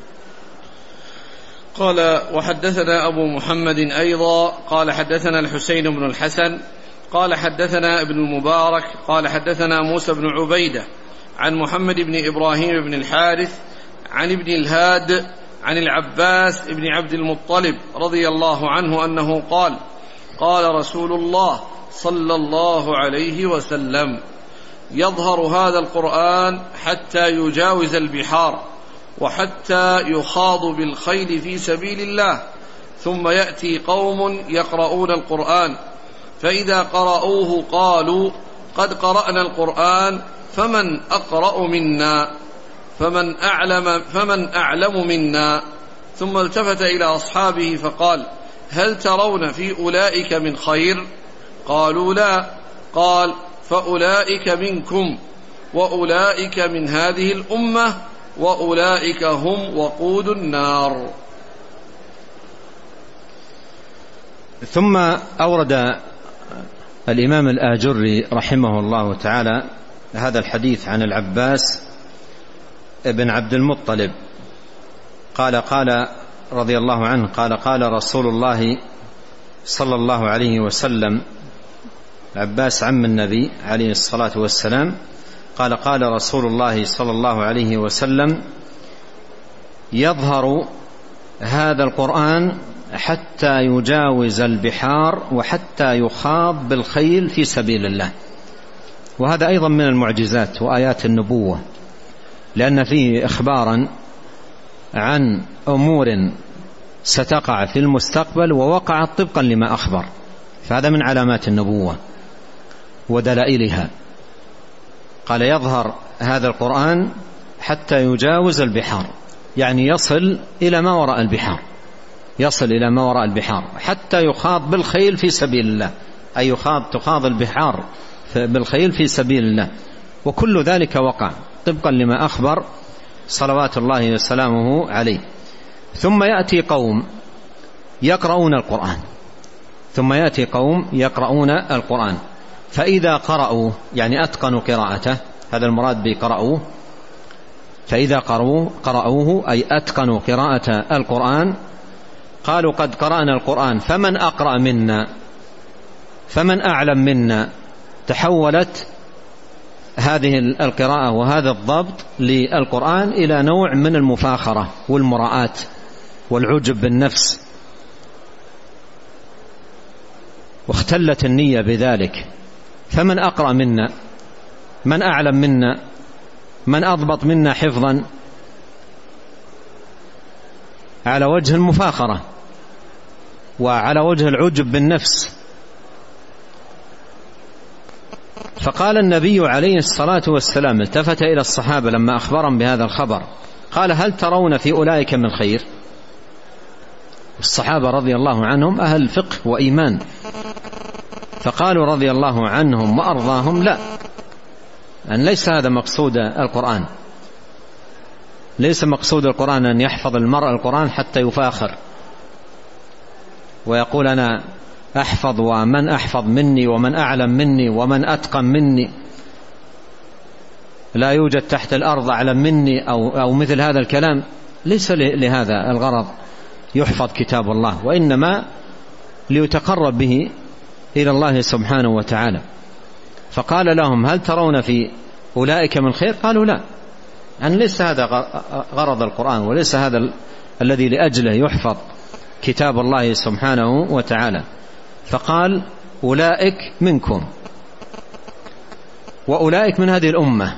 قال: وحدثنا أبو محمد أيضا قال حدثنا الحسين بن الحسن قال حدثنا ابن المبارك قال حدثنا موسى بن عبيدة عن محمد بن إبراهيم بن الحارث عن ابن الهاد عن العباس بن عبد المطلب رضي الله عنه أنه قال: قال رسول الله صلى الله عليه وسلم: يظهر هذا القرآن حتى يجاوز البحار وحتى يخاض بالخيل في سبيل الله، ثم يأتي قوم يقرؤون القرآن، فإذا قرأوه قالوا: قد قرأنا القرآن فمن أقرأ منا، فمن أعلم منا. ثم التفت إلى أصحابه فقال: هل ترون في أولئك من خير؟ قالوا: لا. قال: فأولئك منكم، وأولئك من هذه الأمة، وأولئك هم وقود النار. ثم أورد الإمام الآجري رحمه الله تعالى هذا الحديث عن العباس ابن عبد المطلب قال رضي الله عنه قال رسول الله صلى الله عليه وسلم، العباس عم النبي عليه الصلاة والسلام، قال رسول الله صلى الله عليه وسلم: يظهر هذا القرآن حتى يجاوز البحار وحتى يخاض بالخيل في سبيل الله. وهذا أيضا من المعجزات وآيات النبوة، لأن فيه إخبارا عن أمور ستقع في المستقبل ووقعت طبقا لما أخبر، فهذا من علامات النبوة ودلائلها. قال: يظهر هذا القرآن حتى يجاوز البحار، يعني يصل إلى ما وراء البحار، يصل إلى ما وراء البحار، حتى يخاض بالخيل في سبيل الله، أي تخاض البحار بالخيل في سبيل الله. وكل ذلك وقع طبقا لما أخبر صلوات الله وسلامه عليه. ثم يأتي قوم يقرؤون القرآن، ثم يأتي قوم يقرؤون القرآن، فإذا قرأوا يعني أتقنوا قراءته، هذا المراد بقرأوه، فإذا قرأوه أي أتقنوا قراءة القرآن قالوا قد قرأنا القرآن فمن أقرأ منا، فمن أعلم منا. تحولت هذه القراءة وهذا الضبط للقرآن إلى نوع من المفاخرة والمراءة والعجب بالنفس، واختلت النية بذلك. فمن أقرأ منا، من أعلم منا، من أضبط منا حفظا، على وجه المفاخرة وعلى وجه العجب بالنفس. فقال النبي عليه الصلاة والسلام، التفت إلى الصحابة لما أخبرهم بهذا الخبر، قال هل ترون في أولئك من خير؟ الصحابة رضي الله عنهم أهل فقه وإيمان، فقالوا رضي الله عنهم وأرضاهم لا، أن ليس هذا مقصود القرآن، ليس مقصود القرآن أن يحفظ المرء القرآن حتى يفاخر ويقول أنا أحفظ ومن أحفظ مني ومن أعلم مني ومن أتقن مني، لا يوجد تحت الأرض أعلم مني أو مثل هذا الكلام. ليس لهذا الغرض يحفظ كتاب الله، وإنما ليتقرب به إلى الله سبحانه وتعالى. فقال لهم هل ترون في أولئك من خير؟ قالوا لا، أن ليس هذا غرض القرآن، وليس هذا الذي لأجله يحفظ كتاب الله سبحانه وتعالى. فقال أولئك منكم، وأولئك من هذه الأمة،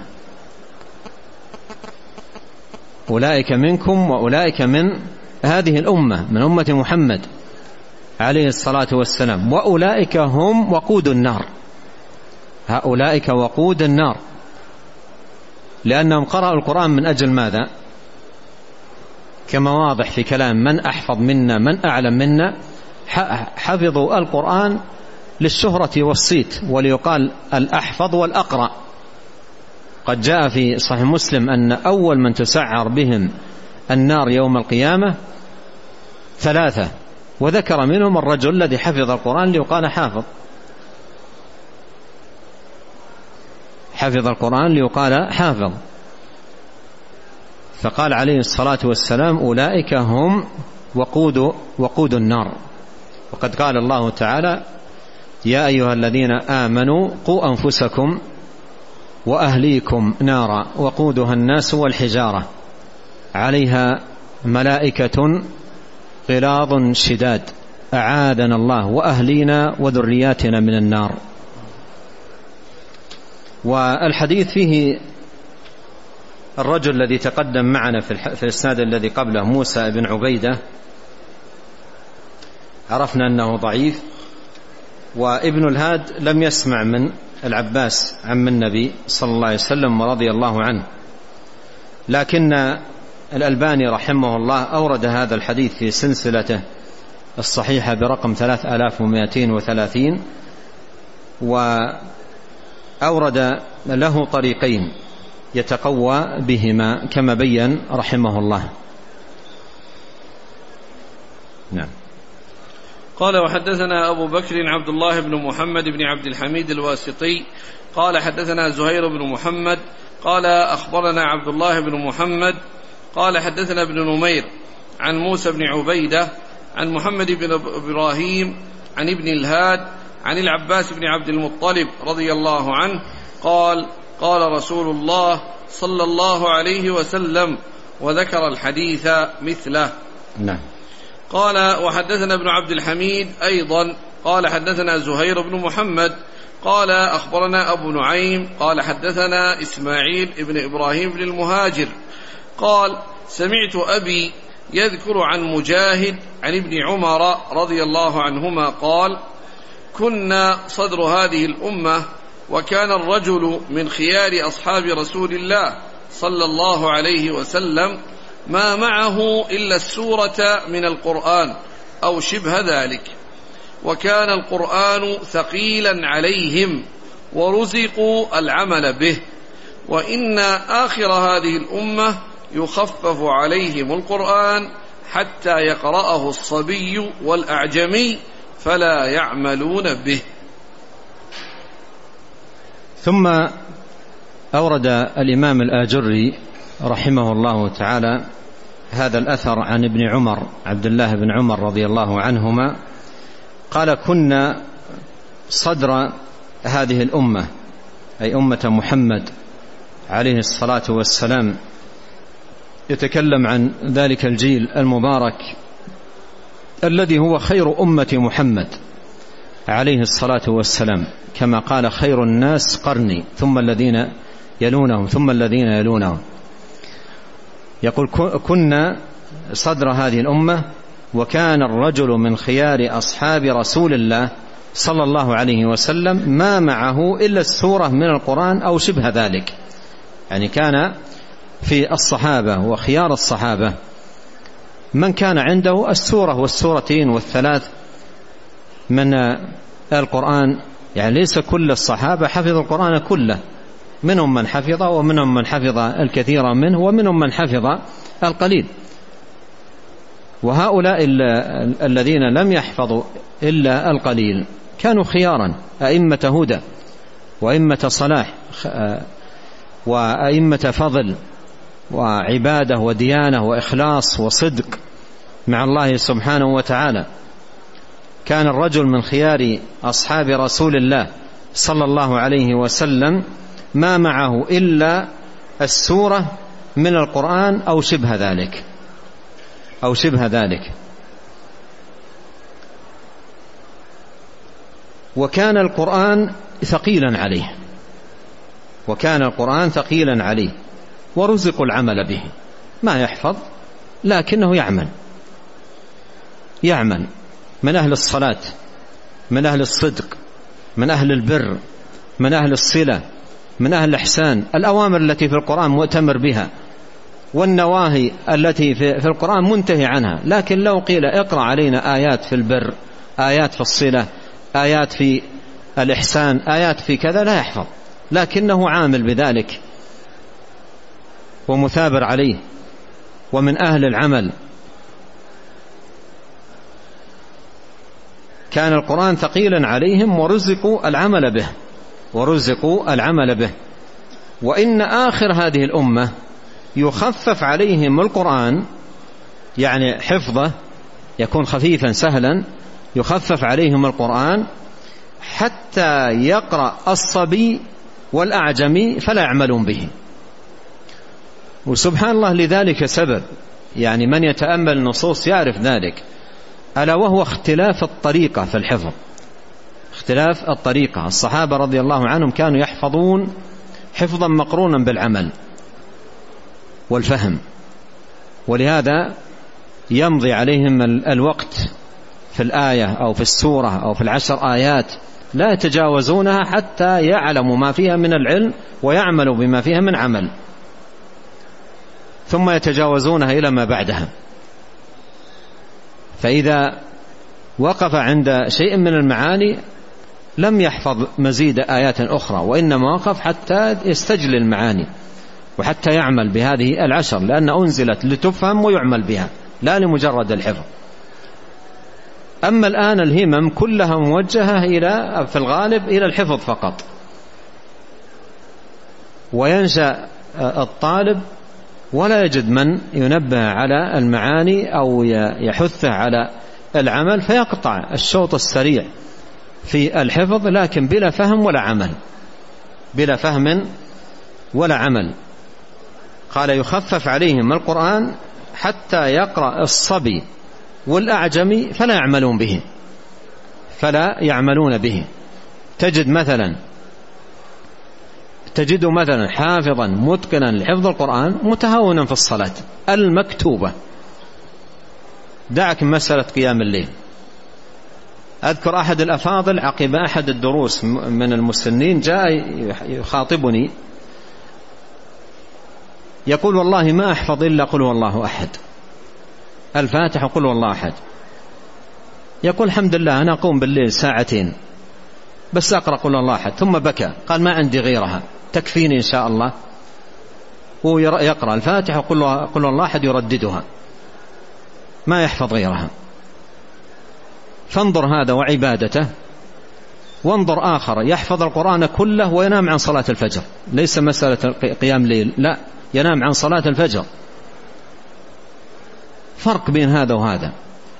أولئك منكم وأولئك من هذه الأمة، من أمة محمد عليه الصلاة والسلام، وأولئك هم وقود النار، هؤلاء وقود النار، لأنهم قرأوا القرآن من أجل ماذا؟ كما واضح في كلام من أحفظ منا من أعلم منا، حفظوا القرآن للشهرة والصيت، وليقال الأحفظ والأقرأ. قد جاء في صحيح مسلم أن أول من تسعر بهم النار يوم القيامة 3، وذكر منهم الرجل الذي حفظ القرآن ليقال حافظ، حفظ القرآن ليقال حافظ. فقال عليه الصلاة والسلام أولئك هم وقود النار. وقد قال الله تعالى يا أيها الذين آمنوا قوا أنفسكم وأهليكم نارا وقودها الناس والحجارة عليها ملائكة غلاظ شداد أعاذنا الله وأهلينا وذرياتنا من النار. والحديث فيه الرجل الذي تقدم معنا في الإسناد الذي قبله موسى بن عبيدة، عرفنا أنه ضعيف، وابن الهاد لم يسمع من العباس عم النبي صلى الله عليه وسلم ورضي الله عنه، لكن الألباني رحمه الله أورد هذا الحديث في سلسلته الصحيحة برقم 3230، وأورد له طريقين يتقوى بهما كما بين رحمه الله. نعم. قال وحدثنا أبو بكر عبد الله بن محمد بن عبد الحميد الواسطي قال حدثنا زهير بن محمد قال أخبرنا عبد الله بن محمد قال حدثنا ابن نمير عن موسى بن عبيدة عن محمد بن إبراهيم عن ابن الهاد عن العباس بن عبد المطلب رضي الله عنه قال قال رسول الله صلى الله عليه وسلم، وذكر الحديث مثله. نعم. قال وحدثنا ابن عبد الحميد أيضا قال حدثنا زهير بن محمد قال أخبرنا أبو نعيم قال حدثنا إسماعيل ابن إبراهيم بن المهاجر قال سمعت أبي يذكر عن مجاهد عن ابن عمر رضي الله عنهما قال كنا صدر هذه الأمة، وكان الرجل من خيار أصحاب رسول الله صلى الله عليه وسلم ما معه إلا السورة من القرآن أو شبه ذلك، وكان القرآن ثقيلا عليهم ورزقوا العمل به، وإن آخر هذه الأمة يخفف عليهم القرآن حتى يقرأه الصبي والأعجمي فلا يعملون به. ثم أورد الإمام الآجري رحمه الله تعالى هذا الأثر عن ابن عمر عبد الله بن عمر رضي الله عنهما قال: كنا صدر هذه الأمة، أي أمة محمد عليه الصلاة والسلام، يتكلم عن ذلك الجيل المبارك الذي هو خير أمة محمد عليه الصلاة والسلام، كما قال: خير الناس قرني ثم الذين يلونهم ثم الذين يلونهم. يقول: كنا صدر هذه الأمة، وكان الرجل من خيار أصحاب رسول الله صلى الله عليه وسلم ما معه إلا السورة من القرآن أو شبه ذلك. يعني كان في الصحابة وخيار الصحابة من كان عنده السورة والسورتين والثلاث من القرآن. يعني ليس كل الصحابة حفظ القرآن كله، منهم من حفظ ومنهم من حفظ الكثير منه ومنهم من حفظ القليل. وهؤلاء الذين لم يحفظوا إلا القليل كانوا خيارا، أئمة هدى وأئمة صلاح وأئمة فضل وعبادة وديانة وإخلاص وصدق مع الله سبحانه وتعالى. كان الرجل من خيار أصحاب رسول الله صلى الله عليه وسلم ما معه إلا السورة من القرآن أو شبه ذلك أو شبه ذلك. وكان القرآن ثقيلا عليه، وكان القرآن ثقيلا عليه ورزق العمل به. ما يحفظ لكنه يعمل من أهل الصلاة، من أهل الصدق، من أهل البر، من أهل الصلة، من أهل الإحسان. الأوامر التي في القرآن مؤتمر بها، والنواهي التي في القرآن منتهي عنها. لكن لو قيل اقرأ علينا آيات في البر، آيات في الصلة، آيات في الإحسان، آيات في كذا، لا يحفظ، لكنه عامل بذلك ومثابر عليه ومن أهل العمل. كان القرآن ثقيلا عليهم ورزقوا العمل به. وإن آخر هذه الأمة يخفف عليهم القرآن، يعني حفظه يكون خفيفا سهلا، يخفف عليهم القرآن حتى يقرأ الصبي والأعجمي فلا يعملون به. وسبحان الله لذلك سبب، يعني من يتأمل النصوص يعرف ذلك، ألا وهو اختلاف الطريقة في الحفظ، اختلاف الطريقة. الصحابة رضي الله عنهم كانوا يحفظون حفظا مقرونا بالعمل والفهم، ولهذا يمضي عليهم الوقت في الآية أو في السورة أو في 10 آيات لا يتجاوزونها حتى يعلموا ما فيها من العلم ويعملوا بما فيها من عمل، ثم يتجاوزونها إلى ما بعدها. فإذا وقف عند شيء من المعاني لم يحفظ مزيد آيات أخرى، وإنما وقف حتى يستجلي المعاني وحتى يعمل بهذه 10، لأن أنزلت لتفهم ويعمل بها لا لمجرد الحفظ. أما الآن الهمم كلها موجهة في الغالب إلى الحفظ فقط، وينشأ الطالب ولا يجد من ينبه على المعاني أو يحثه على العمل، فيقطع الشوط السريع في الحفظ لكن بلا فهم ولا عمل. قال: يخفف عليهم القرآن حتى يقرأ الصبي والأعجمي فلا يعملون به. تجد مثلا حافظا متقنا لحفظ القرآن متهاونا في الصلاة المكتوبة، دعك مسألة قيام الليل. أذكر أحد الأفاضل عقب أحد الدروس من المسنين جاء يخاطبني يقول: والله ما أحفظ إلا قل هو الله أحد، الفاتحة قل هو الله أحد. يقول: الحمد لله أنا أقوم بالليل 2 ساعة بس أقرأ قل هو الله أحد. ثم بكى قال: ما عندي غيرها تكفيني إن شاء الله. ويقرأ الفاتحة قل هو الله أحد يرددها. ما يحفظ غيرها. فانظر هذا وعبادته، وانظر آخر يحفظ القرآن كله وينام عن صلاة الفجر، ليس مسألة قيام ليل، لا، ينام عن صلاة الفجر. فرق بين هذا وهذا.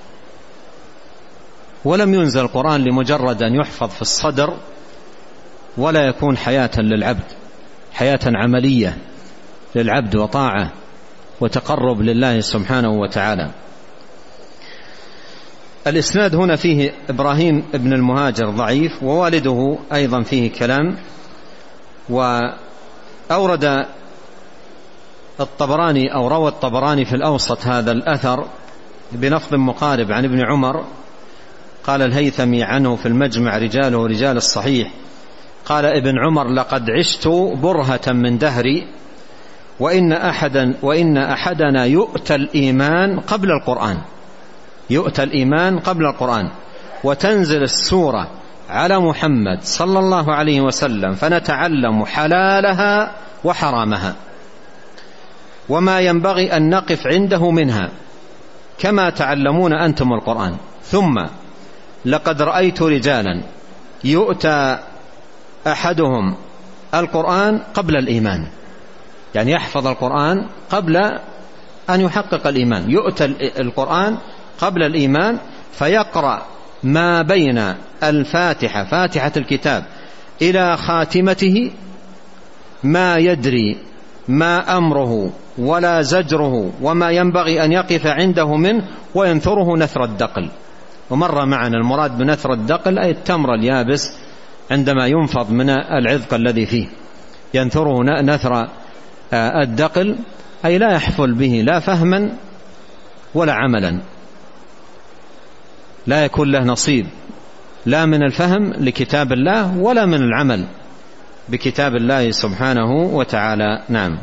ولم ينزل القرآن لمجرد أن يحفظ في الصدر، ولا يكون حياة للعبد، حياة عملية للعبد وطاعة وتقرب لله سبحانه وتعالى. الإسناد هنا فيه إبراهيم ابن المهاجر ضعيف، ووالده أيضا فيه كلام. وأورد الطبراني أو روى الطبراني في الأوسط هذا الأثر بلفظ مقارب عن ابن عمر. قال الهيثمي عنه في المجمع رجاله رجال الصحيح، قال ابن عمر: لقد عشت برهة من دهري وإن أحدنا يؤتى الإيمان قبل القرآن، يؤتى الإيمان قبل القرآن، وتنزل السورة على محمد صلى الله عليه وسلم فنتعلم حلالها وحرامها وما ينبغي أن نقف عنده منها كما تعلمون أنتم القرآن. ثم لقد رأيت رجالا يؤتى أحدهم القرآن قبل الإيمان، يعني يحفظ القرآن قبل أن يحقق الإيمان، يؤتى القرآن قبل الإيمان فيقرأ ما بين الفاتحة، فاتحة الكتاب، إلى خاتمته ما يدري ما أمره ولا زجره وما ينبغي أن يقف عنده منه، وينثره نثر الدقل. ومر معنا المراد بنثر الدقل أي التمر اليابس عندما ينفض من العذق الذي فيه، ينثره نثر الدقل أي لا يحفل به لا فهما ولا عملا، لا يكون له نصيب لا من الفهم لكتاب الله ولا من العمل بكتاب الله سبحانه وتعالى. نعم.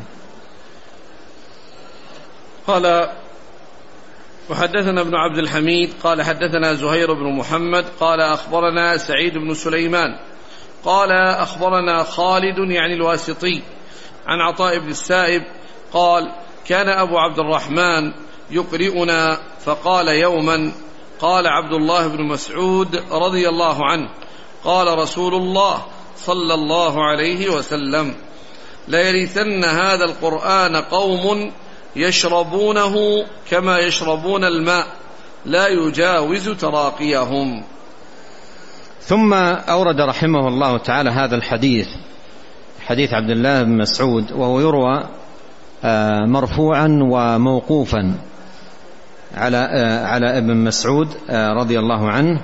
قال: وحدثنا ابن عبد الحميد قال حدثنا زهير بن محمد قال أخبرنا سعيد بن سليمان قال أخبرنا خالد يعني الواسطي عن عطاء بن السائب قال: كان أبو عبد الرحمن يقرئنا فقال يوما: قال عبد الله بن مسعود رضي الله عنه: قال رسول الله صلى الله عليه وسلم: ليرثن هذا القرآن قوم يشربونه كما يشربون الماء لا يجاوز تراقيهم. ثم أورد رحمه الله تعالى هذا الحديث، حديث عبد الله بن مسعود، وهو يروى مرفوعا وموقوفا على ابن مسعود رضي الله عنه.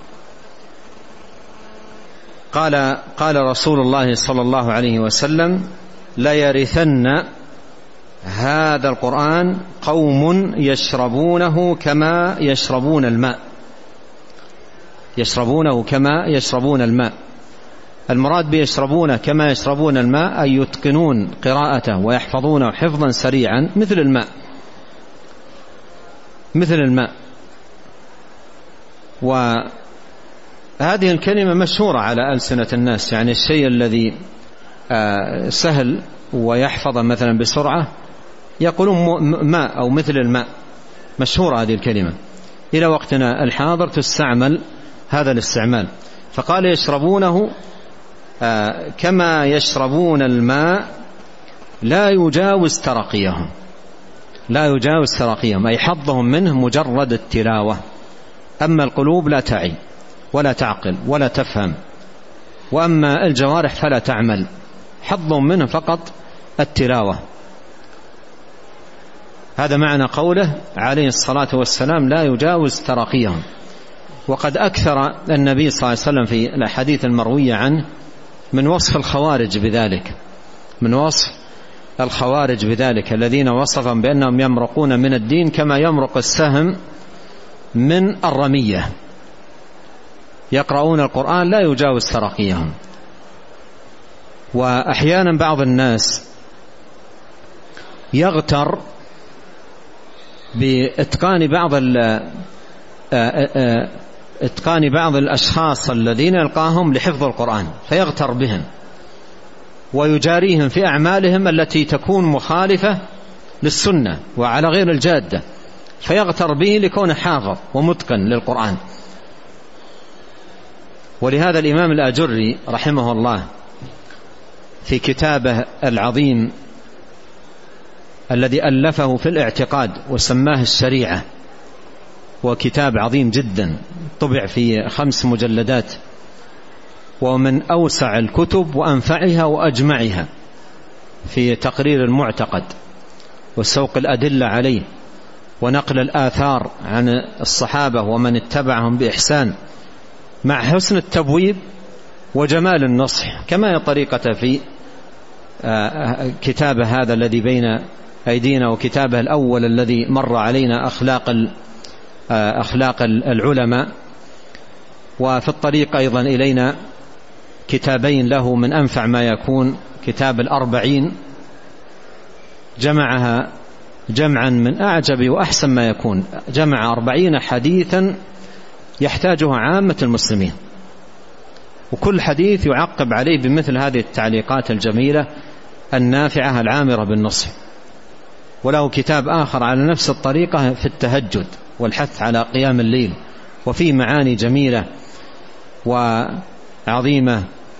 قال رسول الله صلى الله عليه وسلم: ليرثن هذا القرآن قوم يشربونه كما يشربون الماء، يشربونه كما يشربون الماء. المراد بيشربونه كما يشربون الماء أي يتقنون قراءته ويحفظونه حفظا سريعا مثل الماء، مثل الماء. وهذه الكلمة مشهورة على ألسنة الناس، يعني الشيء الذي سهل ويحفظ مثلا بسرعة يقولون ماء أو مثل الماء، مشهورة هذه الكلمة إلى وقتنا الحاضر تستعمل هذا الاستعمال. فقال يشربونه كما يشربون الماء لا يجاوز تراقيهم، لا يجاوز تراقيهم أي حظهم منه مجرد التلاوة، أما القلوب لا تعي ولا تعقل ولا تفهم، وأما الجوارح فلا تعمل، حظهم منه فقط التلاوة. هذا معنى قوله عليه الصلاة والسلام: لا يجاوز تراقيهم. وقد أكثر النبي صلى الله عليه وسلم في الحديث المروية عنه من وصف الخوارج بذلك، من وصف الخوارج بذلك الذين وصفهم بأنهم يمرقون من الدين كما يمرق السهم من الرمية، يقرؤون القرآن لا يجاوز تراقيهم. وأحيانا بعض الناس يغتر بإتقان بعض الأشخاص الذين يلقاهم لحفظ القرآن، فيغتر بهم ويجاريهم في أعمالهم التي تكون مخالفة للسنة وعلى غير الجادة، فيغتر به لكونه حافظ ومتقن للقرآن. ولهذا الإمام الآجري رحمه الله في كتابه العظيم الذي ألفه في الاعتقاد وسماه الشريعة، وكتاب عظيم جدا طبع في 5 مجلدات، ومن أوسع الكتب وأنفعها وأجمعها في تقرير المعتقد وسوق الأدلة عليه ونقل الآثار عن الصحابة ومن اتبعهم بإحسان، مع حسن التبويب وجمال النصح، كما هي طريقة في كتابه هذا الذي بين أيدينا، وكتابه الأول الذي مر علينا أخلاق العلماء. وفي الطريق أيضا إلينا كتابين له من أنفع ما يكون، كتاب 40 جمعها جمعا من أعجب وأحسن ما يكون، جمع 40 حديثا يحتاجها عامة المسلمين، وكل حديث يعقب عليه بمثل هذه التعليقات الجميلة النافعة العامرة بالنصح. وله كتاب آخر على نفس الطريقة في التهجد والحث على قيام الليل، وفيه معاني جميلة وعظيمة.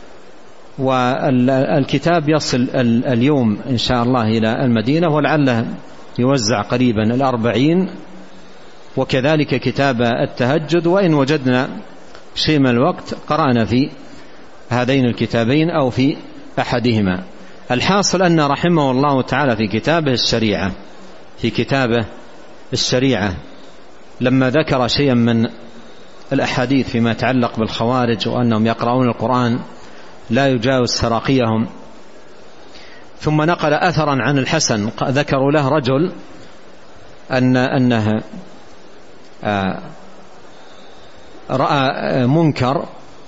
والكتاب يصل اليوم إن شاء الله إلى المدينة، ولعله يوزع قريبا 40، وكذلك كتاب التهجد، وإن وجدنا شيء من الوقت قرأنا في هذين الكتابين أو في أحدهما. الحاصل أن رحمه الله تعالى في كتابه الشريعة لما ذكر شيئا من الأحاديث فيما يتعلق بالخوارج وأنهم يقرؤون القرآن لا يجاوز سراقيهم، ثم نقل أثرا عن الحسن ذكروا له رجل أنه رأى منكر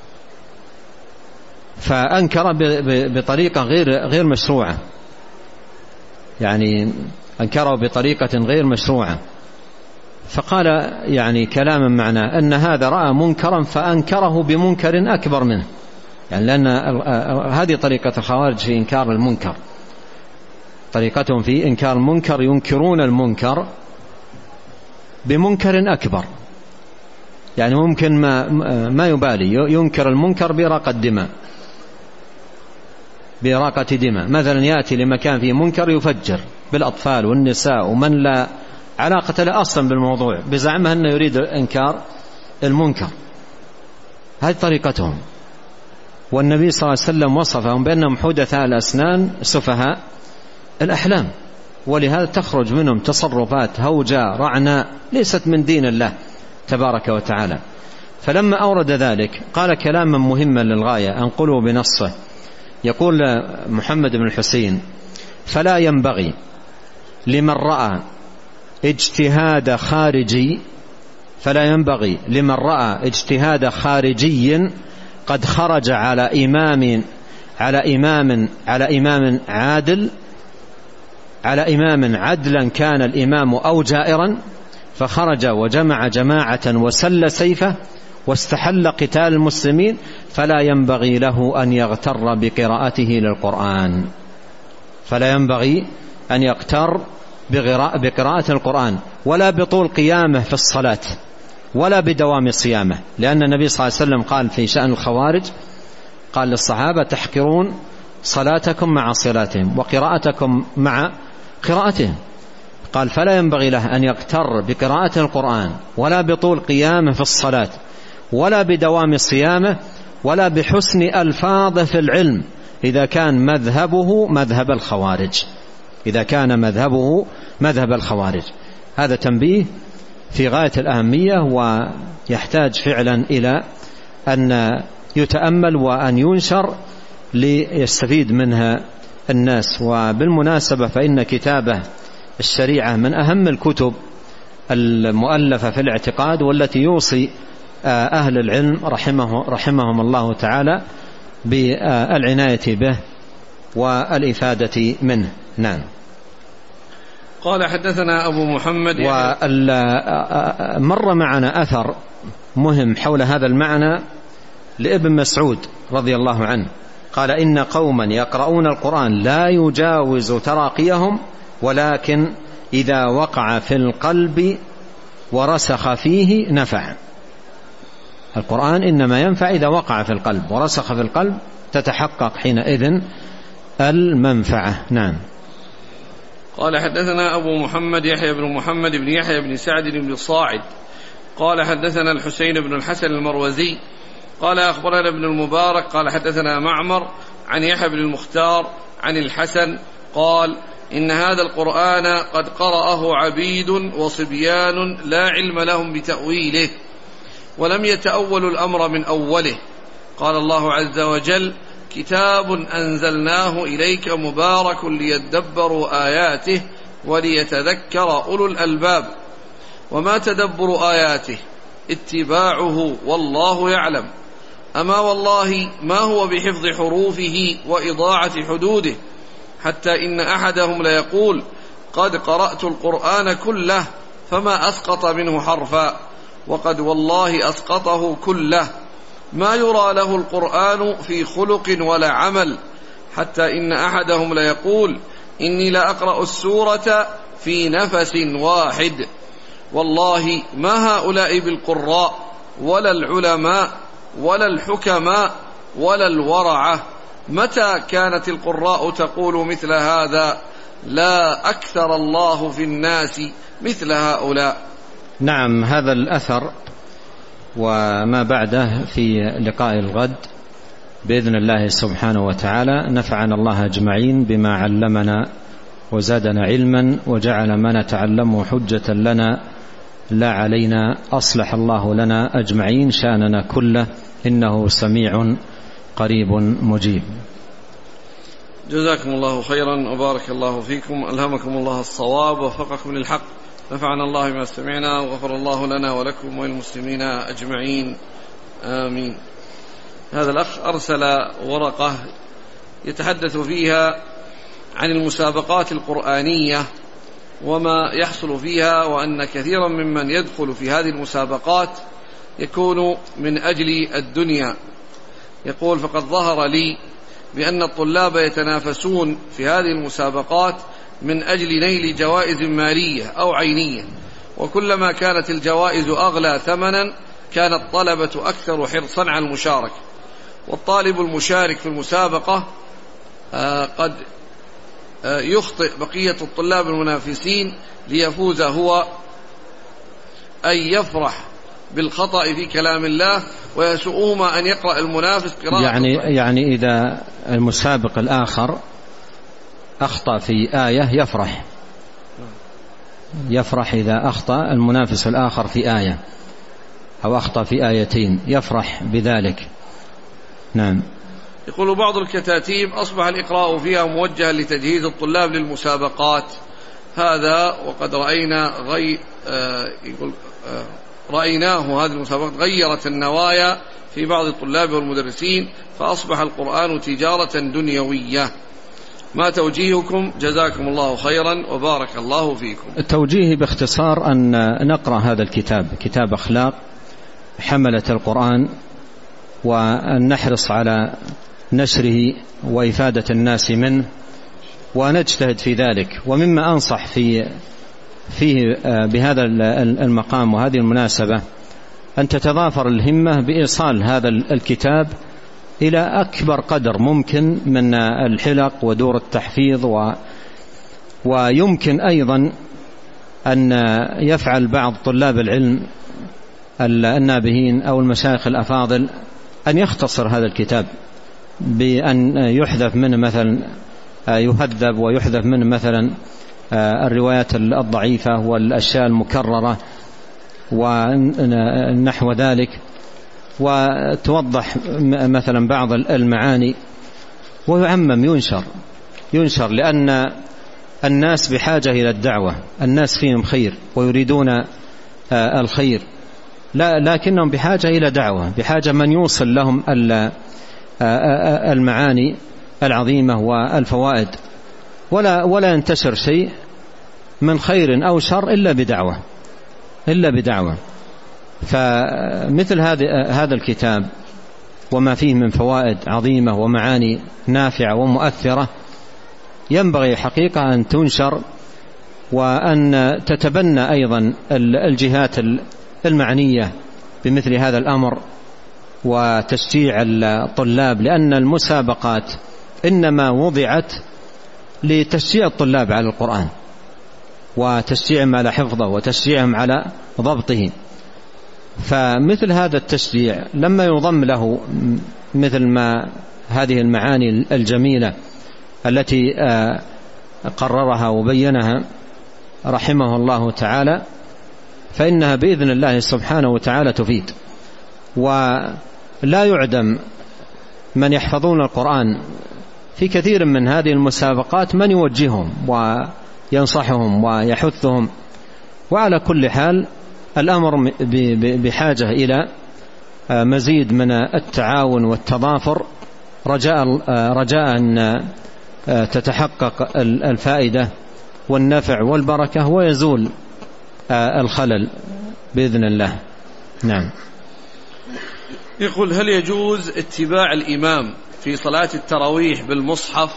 فأنكر بطريقة غير مشروعة، يعني أنكره بطريقة غير مشروعة، فقال يعني كلاما معناه أن هذا رأى منكرا فأنكره بمنكر أكبر منه، يعني لأن هذه طريقة الخوارج في إنكار المنكر، طريقتهم في إنكار المنكر ينكرون المنكر بمنكر أكبر، يعني ممكن ما يبالي ينكر المنكر بإراقة دماء، مثلا يأتي لمكان فيه منكر يفجر بالأطفال والنساء ومن لا علاقة له أصلا بالموضوع بزعمه أنه يريد إنكار المنكر، هذه طريقتهم. والنبي صلى الله عليه وسلم وصفهم بأنهم حدثاء الأسنان سفهاء الأحلام، ولهذا تخرج منهم تصرفات هوجاء رعناء ليست من دين الله تبارك وتعالى. فلما أورد ذلك قال كلاما مهما للغاية أنقله بنصه، يقول محمد بن الحسين: فلا ينبغي لمن رأى اجتهاد خارجي قد خرج على إمام عدلا كان الإمام أو جائرا، فخرج وجمع جماعة وسل سيفه واستحل قتال المسلمين، فلا ينبغي له أن يغتر بقراءته للقرآن، فلا ينبغي أن يغتر بقراءة القرآن ولا بطول قيامه في الصلاة ولا بدوام صيامه، لأن النبي صلى الله عليه وسلم قال في شأن الخوارج، قال للصحابة: تحقرون صلاتكم مع صلاتهم وقراءتكم مع قراءتهم. قال: فلا ينبغي له أن يغتر بقراءة القرآن ولا بطول قيامه في الصلاة ولا بدوام صيامه ولا بحسن ألفاظه في العلم إذا كان مذهبه مذهب الخوارج. هذا تنبيه في غاية الأهمية، ويحتاج فعلا إلى أن يتأمل وأن ينشر ليستفيد منها الناس. وبالمناسبة فإن كتابه الشريعة من أهم الكتب المؤلفة في الاعتقاد، والتي يوصي أهل العلم رحمهم الله تعالى بالعناية به والإفادة منه. نعم. قال: حدثنا أبو محمد. ومر معنا أثر مهم حول هذا المعنى لابن مسعود رضي الله عنه، قال: إن قوما يقرؤون القرآن لا يجاوز تراقيهم، ولكن إذا وقع في القلب ورسخ فيه نفع. القرآن إنما ينفع إذا وقع في القلب ورسخ في القلب، تتحقق حينئذ المنفعة. نعم. قال حدثنا أبو محمد يحيى بن محمد بن يحيى بن سعد بن الصاعد قال حدثنا الحسين بن الحسن المروزي قال أخبرنا ابن المبارك قال حدثنا معمر عن يحيى بن المختار عن الحسن قال إن هذا القرآن قد قرأه عبيد وصبيان لا علم لهم بتأويله ولم يتأولوا الأمر من أوله. قال الله عز وجل: كتاب أنزلناه إليك مبارك ليدبروا آياته وليتذكر أولو الألباب. وما تدبر آياته اتباعه والله يعلم. أما والله ما هو بحفظ حروفه وإضاعة حدوده، حتى إن أحدهم ليقول: قد قرأت القرآن كله فما أسقط منه حرفا، وقد والله أسقطه كله. ما يرى له القرآن في خلق ولا عمل، حتى إن أحدهم ليقول: إني لأقرأ السورة في نفس واحد. والله ما هؤلاء بالقراء ولا العلماء ولا الحكماء ولا الورعة. متى كانت القراء تقول مثل هذا؟ لا أكثر الله في الناس مثل هؤلاء. نعم، هذا الأثر وما بعده في لقاء الغد بإذن الله سبحانه وتعالى. نفعنا الله أجمعين بما علمنا وزادنا علما وجعل ما نتعلمه حجة لنا لا علينا. أصلح الله لنا أجمعين شأننا كله، إنه سميع قريب مجيب. جزاكم الله خيرا وبارك الله فيكم، ألهمكم الله الصواب ووفقكم للحق، نفعنا الله بما سمعنا وغفر الله لنا ولكم وللمسلمين أجمعين، آمين. هذا الأخ أرسل ورقة يتحدث فيها عن المسابقات القرآنية وما يحصل فيها، وأن كثيرا ممن يدخل في هذه المسابقات يكون من أجل الدنيا. يقول: فقد ظهر لي بأن الطلاب يتنافسون في هذه المسابقات من أجل نيل جوائز مالية أو عينية، وكلما كانت الجوائز أغلى ثمنا كان الطلبة أكثر حرصا على المشاركة، والطالب المشارك في المسابقة قد يخطئ بقية الطلاب المنافسين ليفوز هو، أي يفرح بالخطأ في كلام الله، ويسوءهما أن يقرأ المنافس قراءة يعني إذا المسابق الآخر أخطأ في آية يفرح إذا أخطأ المنافس الآخر في آية أو أخطأ في آيتين يفرح بذلك. نعم. يقول: بعض الكتاتيب أصبح الإقراء فيها موجها لتجهيز الطلاب للمسابقات هذا، وقد رأيناه هذه المسابقات غيرت النوايا في بعض الطلاب والمدرسين، فأصبح القرآن تجارة دنيوية. ما توجيهكم؟ جزاكم الله خيرا وبارك الله فيكم. التوجيه باختصار أن نقرأ هذا الكتاب، كتاب أخلاق حملة القرآن، وأن نحرص على نشره وإفادة الناس منه ونجتهد في ذلك. ومما أنصح فيه بهذا المقام وهذه المناسبة أن تتضافر الهمة بإيصال هذا الكتاب إلى أكبر قدر ممكن من الحلق ودور التحفيظ، ويمكن أيضا أن يفعل بعض طلاب العلم النابهين أو المشايخ الأفاضل أن يختصر هذا الكتاب بأن يحذف منه مثلا يهذب، ويحذف منه مثلا الروايات الضعيفة والأشياء المكررة ونحو ذلك، وتوضح مثلا بعض المعاني، ويعمم ينشر لأن الناس بحاجة إلى الدعوة، الناس فيهم خير ويريدون الخير، لكنهم بحاجة إلى دعوة، بحاجة من يوصل لهم المعاني العظيمة والفوائد، ولا ينتشر شيء من خير أو شر إلا بدعوة. فمثل هذا الكتاب وما فيه من فوائد عظيمة ومعاني نافعة ومؤثرة ينبغي حقيقة أن تنشر وأن تتبنى أيضا الجهات المعنية بمثل هذا الأمر وتشجيع الطلاب، لأن المسابقات إنما وضعت لتشجيع الطلاب على القرآن وتشجيعهم على حفظه وتشجيعهم على ضبطه. فمثل هذا التشجيع لما يضم له مثل ما هذه المعاني الجميلة التي قررها وبينها رحمه الله تعالى، فإنها بإذن الله سبحانه وتعالى تفيد. ولا يعدم من يحفظون القرآن في كثير من هذه المسابقات من يوجههم وينصحهم ويحثهم. وعلى كل حال الأمر بحاجة إلى مزيد من التعاون والتضافر رجاء أن تتحقق الفائدة والنفع والبركة ويزول الخلل بإذن الله. نعم. يقول: هل يجوز اتباع الإمام في صلاة التراويح بالمصحف؟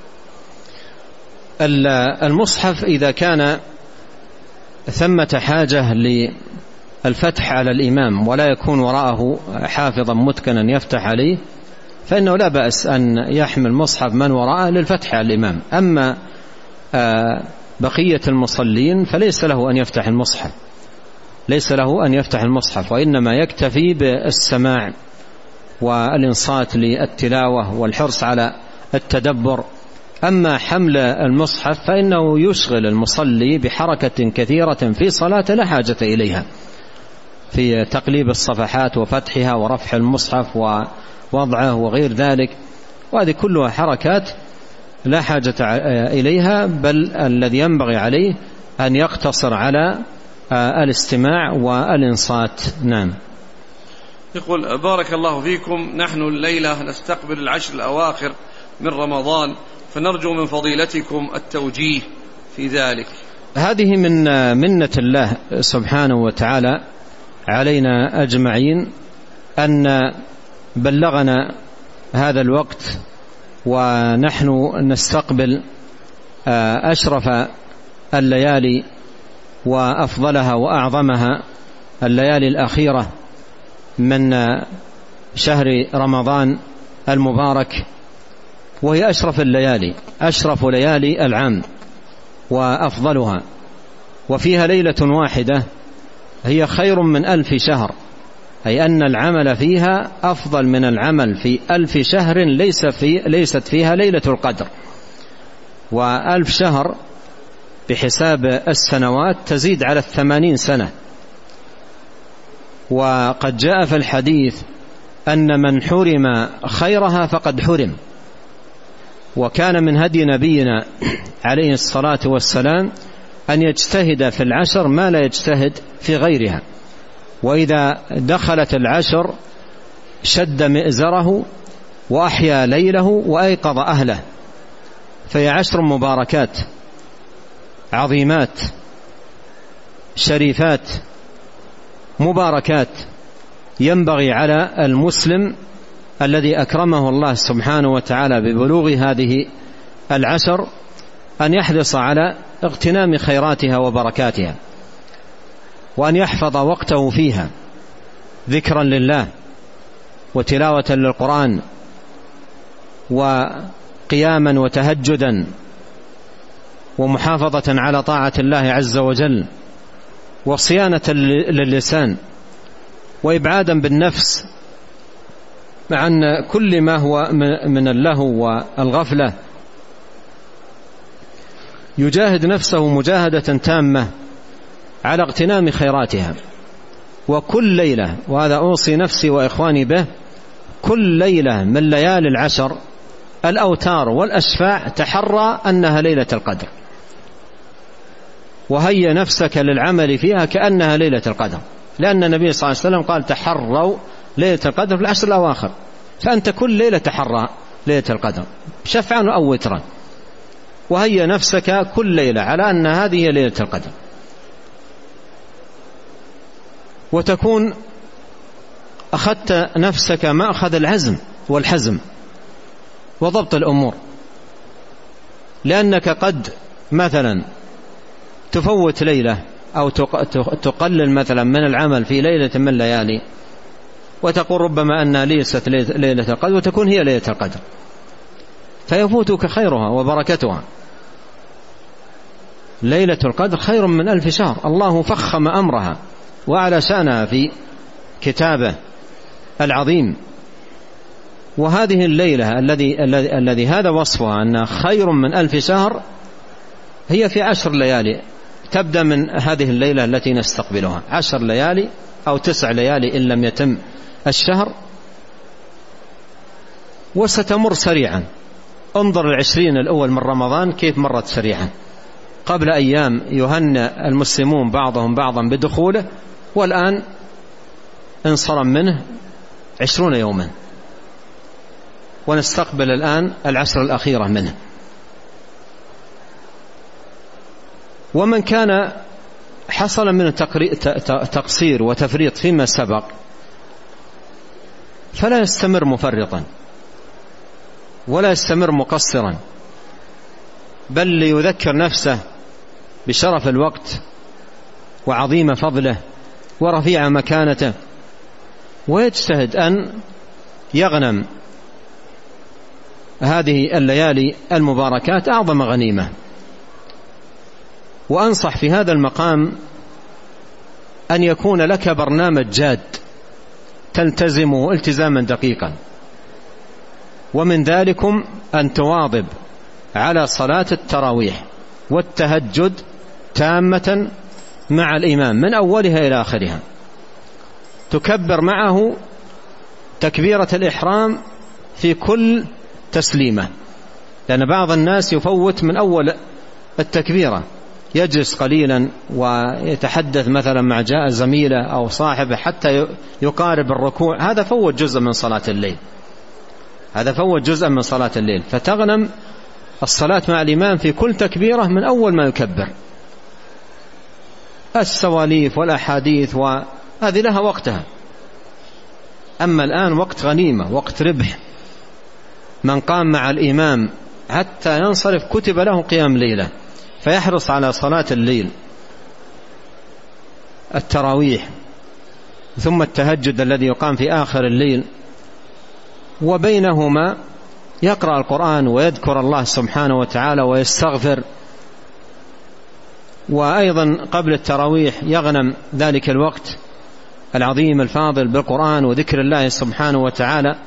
المصحف إذا كان ثمة حاجة للفتح على الإمام ولا يكون وراءه حافظا متقنا يفتح عليه فإنه لا بأس أن يحمل مصحف من وراءه للفتح على الإمام. أما بقية المصلين فليس له أن يفتح المصحف، ليس له أن يفتح المصحف، وإنما يكتفي بالسماع والإنصات للتلاوة والحرص على التدبر. أما حمل المصحف فإنه يشغل المصلي بحركة كثيرة في صلاة لا حاجة إليها، في تقليب الصفحات وفتحها ورفع المصحف ووضعه وغير ذلك، وهذه كلها حركات لا حاجة إليها، بل الذي ينبغي عليه أن يقتصر على الاستماع والإنصات. نعم. يقول: بارك الله فيكم، نحن الليلة نستقبل العشر الأواخر من رمضان، فنرجو من فضيلتكم التوجيه في ذلك. هذه من منة الله سبحانه وتعالى علينا أجمعين أن بلغنا هذا الوقت ونحن نستقبل أشرف الليالي وأفضلها وأعظمها، الليالي الأخيرة من شهر رمضان المبارك، وهي أشرف الليالي، أشرف ليالي العام وأفضلها، وفيها ليلة واحدة هي خير من 1000 شهر، أي أن العمل فيها أفضل من العمل في 1000 شهر ليست فيها ليلة القدر. و1000 شهر بحساب السنوات تزيد على 80 سنة. وقد جاء في الحديث أن من حرم خيرها فقد حرم. وكان من هدي نبينا عليه الصلاة والسلام أن يجتهد في العشر ما لا يجتهد في غيرها، وإذا دخلت العشر شد مئزره وأحيا ليله وأيقظ أهله. فهي 10 مباركات عظيمات شريفات مباركات، ينبغي على المسلم الذي أكرمه الله سبحانه وتعالى ببلوغ هذه العشر أن يحرص على اغتنام خيراتها وبركاتها، وأن يحفظ وقته فيها ذكرا لله وتلاوة للقرآن وقياما وتهجدا ومحافظة على طاعة الله عز وجل وصيانة للسان وإبعادا بالنفس عن كل ما هو من اللهو والغفلة. يجاهد نفسه مجاهدة تامة على اغتنام خيراتها. وكل ليلة، وهذا أوصي نفسي وإخواني به، كل ليلة من ليالي العشر الأوتار والأشفاع تحرى أنها ليلة القدر، وهيا نفسك للعمل فيها كأنها ليلة القدر، لأن النبي صلى الله عليه وسلم قال: تحروا ليلة القدر في العشر الأواخر. فأنت كل ليلة تحرى ليلة القدر شفعا أو وترا، وهيا نفسك كل ليلة على أن هذه هي ليلة القدر، وتكون أخذت نفسك ما أخذ العزم والحزم وضبط الأمور. لأنك قد مثلا تفوت ليلة أو تقلل مثلا من العمل في ليلة من ليالي وتقول ربما أنها ليست ليلة القدر وتكون هي ليلة القدر، فيفوتك خيرها وبركتها. ليلة القدر خير من 1000 شهر، الله فخم أمرها وأعلى شأنها في كتابه العظيم. وهذه الليلة الذي هذا وصفها أنها خير من 1000 شهر هي في 10 ليالي، تبدأ من هذه الليلة التي نستقبلها 10 ليالي أو 9 ليالي إن لم يتم الشهر، وستمر سريعا. انظر 20 الأول من رمضان كيف مرت سريعا، قبل أيام يهنأ المسلمون بعضهم بعضا بدخوله، والآن انصرم منه 20 يوما، ونستقبل الآن 10 الأخيرة منه. ومن كان حصل من تقصير وتفريط فيما سبق فلا يستمر مفرطا ولا يستمر مقصرا، بل ليذكر نفسه بشرف الوقت وعظيم فضله ورفيع مكانته، ويجتهد أن يغنم هذه الليالي المباركات أعظم غنيمة. وأنصح في هذا المقام أن يكون لك برنامج جاد تلتزمه التزاما دقيقا، ومن ذلكم أن تواظب على صلاة التراويح والتهجد تامة مع الإمام من أولها إلى آخرها، تكبر معه تكبيرة الإحرام في كل تسليمة، لأن بعض الناس يفوت من أول التكبيرة، يجلس قليلا ويتحدث مثلا مع جاء زميله أو صاحبه حتى يقارب الركوع، هذا فوت جزء من صلاة الليل، هذا فوت جزء من صلاة الليل. فتغنم الصلاة مع الإمام في كل تكبيرة من أول ما يكبر. السواليف والأحاديث وهذه لها وقتها، أما الآن وقت غنيمة، وقت ربح. من قام مع الإمام حتى ينصرف كتب له قيام ليلة، فيحرص على صلاة الليل، التراويح، ثم التهجد الذي يقام في آخر الليل، وبينهما يقرأ القرآن ويذكر الله سبحانه وتعالى ويستغفر. وأيضا قبل التراويح يغنم ذلك الوقت العظيم الفاضل بالقرآن وذكر الله سبحانه وتعالى.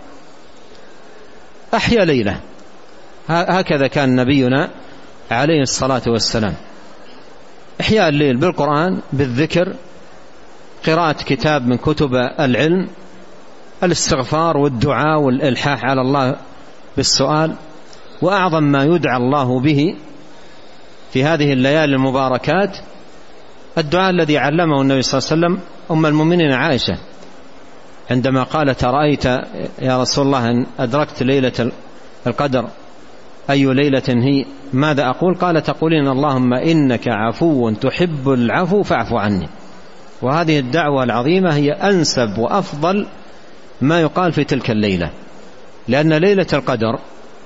أحيا ليلة، هكذا كان نبينا عليه الصلاة والسلام، إحياء الليل بالقرآن، بالذكر، قراءة كتاب من كتب العلم، الاستغفار والدعاء والإلحاح على الله بالسؤال. وأعظم ما يدعى الله به في هذه الليالي المباركات الدعاء الذي علمه النبي صلى الله عليه وسلم أم المؤمنين عائشة عندما قالت: أرأيت يا رسول الله إن أدركت ليلة القدر أي ليلة هي ماذا أقول؟ قال: تقولين اللهم إنك عفو تحب العفو فاعف عني. وهذه الدعوة العظيمة هي أنسب وأفضل ما يقال في تلك الليلة، لأن ليلة القدر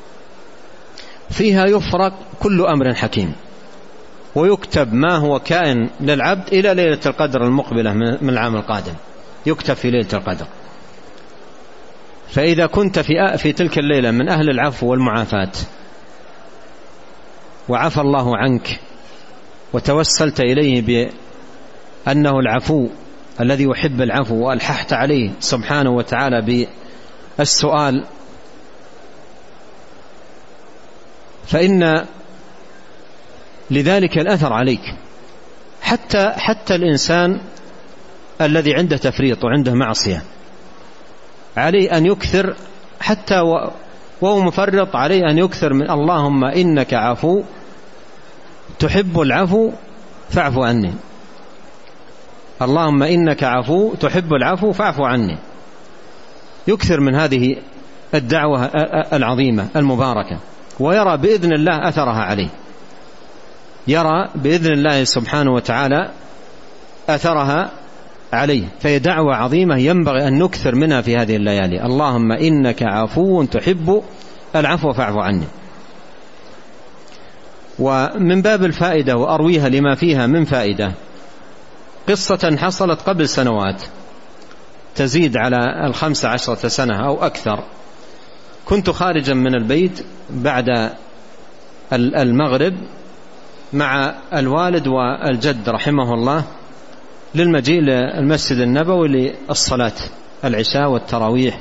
فيها يفرق كل أمر حكيم، ويكتب ما هو كائن للعبد إلى ليلة القدر المقبلة من العام القادم، يكتب في ليلة القدر. فإذا كنت في تلك الليلة من أهل العفو والمعافاة وعفى الله عنك وتوسلت إليه بأنه العفو الذي يحب العفو وألححت عليه سبحانه وتعالى بالسؤال، فإن لذلك الأثر عليك. حتى الإنسان الذي عنده تفريط وعنده معصية عليه أن يكثر، حتى وهو مفرط عليه أن يكثر من اللهم إنك عفو تحب العفو فاعف عني، اللهم إنك عفو تحب العفو فاعف عني. يكثر من هذه الدعوة العظيمة المباركة، ويرى بإذن الله أثرها عليه، يرى بإذن الله سبحانه وتعالى أثرها عليه. فهي دعوة عظيمة ينبغي أن نكثر منها في هذه الليالي، اللهم إنك عفو تحب العفو فاعف عني. ومن باب الفائدة وأرويها لما فيها من فائدة، قصة حصلت قبل سنوات تزيد على 15 سنة أو أكثر. كنت خارجا من البيت بعد المغرب مع الوالد والجد رحمه الله للمجيء للمسجد النبوي للصلاة العشاء والتراويح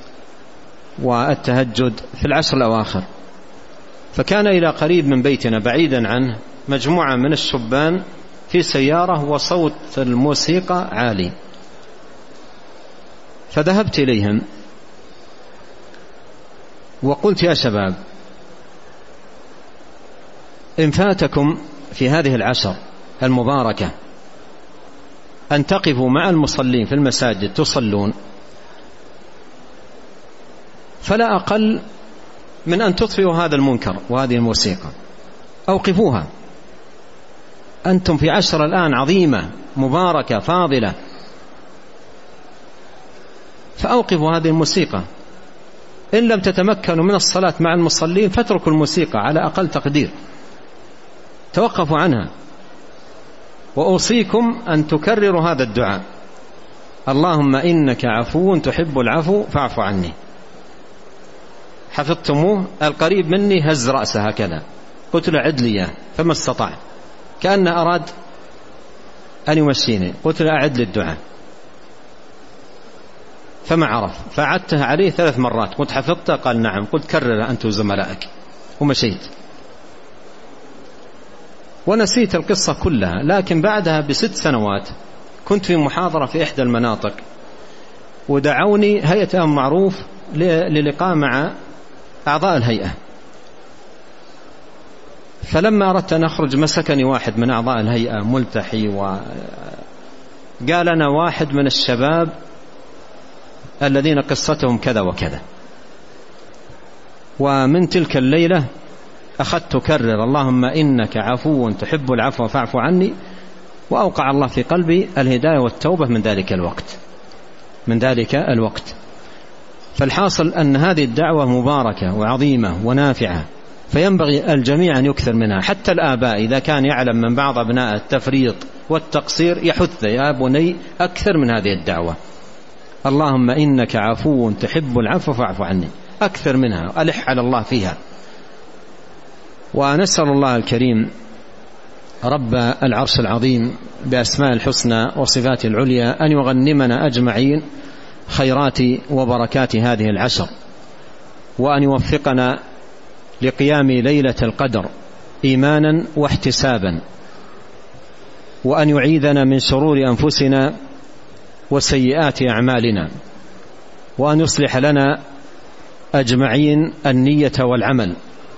والتهجد في العشر الأواخر. فكان إلى قريب من بيتنا بعيدا عنه مجموعة من الشبان في سيارة وصوت الموسيقى عالي، فذهبت إليهم وقلت: يا شباب، إن فاتكم في هذه العشر المباركة أن تقفوا مع المصلين في المساجد تصلون، فلا أقل من أن تطفئوا هذا المنكر وهذه الموسيقى، أوقفوها. أنتم في عشر الآن عظيمة مباركة فاضلة، فأوقفوا هذه الموسيقى. إن لم تتمكنوا من الصلاة مع المصلين فاتركوا الموسيقى على أقل تقدير، توقفوا عنها. وأوصيكم أن تكرروا هذا الدعاء: اللهم إنك عفو تحب العفو فاعف عني. حفظتموه؟ القريب مني هز رأسه هكذا، قلت له: عد لي، فما استطاع، كأنه أراد أن يمشيني. قلت له: أعد لي الدعاء، فما عرف، فعدتها عليه 3 مرات. قلت: حفظته؟ قال: نعم. قلت: كرر أنت وزملائك، ومشيت. ونسيت القصة كلها. لكن بعدها ب6 سنوات كنت في محاضرة في إحدى المناطق، ودعوني هيئة أمر معروف للقاء مع أعضاء الهيئة. فلما أردت أن أخرج مسكني واحد من أعضاء الهيئة ملتحي، وقال: أنا واحد من الشباب الذين قصتهم كذا وكذا. ومن تلك الليلة أخذت أكرر: اللهم إنك عفو تحب العفو فاعف عني، وأوقع الله في قلبي الهداية والتوبة من ذلك الوقت. فالحاصل أن هذه الدعوة مباركة وعظيمة ونافعة، فينبغي الجميع أن يكثر منها. حتى الآباء إذا كان يعلم من بعض أبناء التفريط والتقصير يحث: يا بني أكثر من هذه الدعوة، اللهم إنك عفو تحب العفو فاعف عني، أكثر منها، ألح على الله فيها. ونسأل الله الكريم رب العرش العظيم بأسماء الحسنى وصفاته العليا أن يغنمنا أجمعين خيرات وبركات هذه العشر، وأن يوفقنا لقيام ليلة القدر إيمانا واحتسابا، وأن يعيذنا من شرور أنفسنا وسيئات أعمالنا، وأن يصلح لنا أجمعين النية والعمل،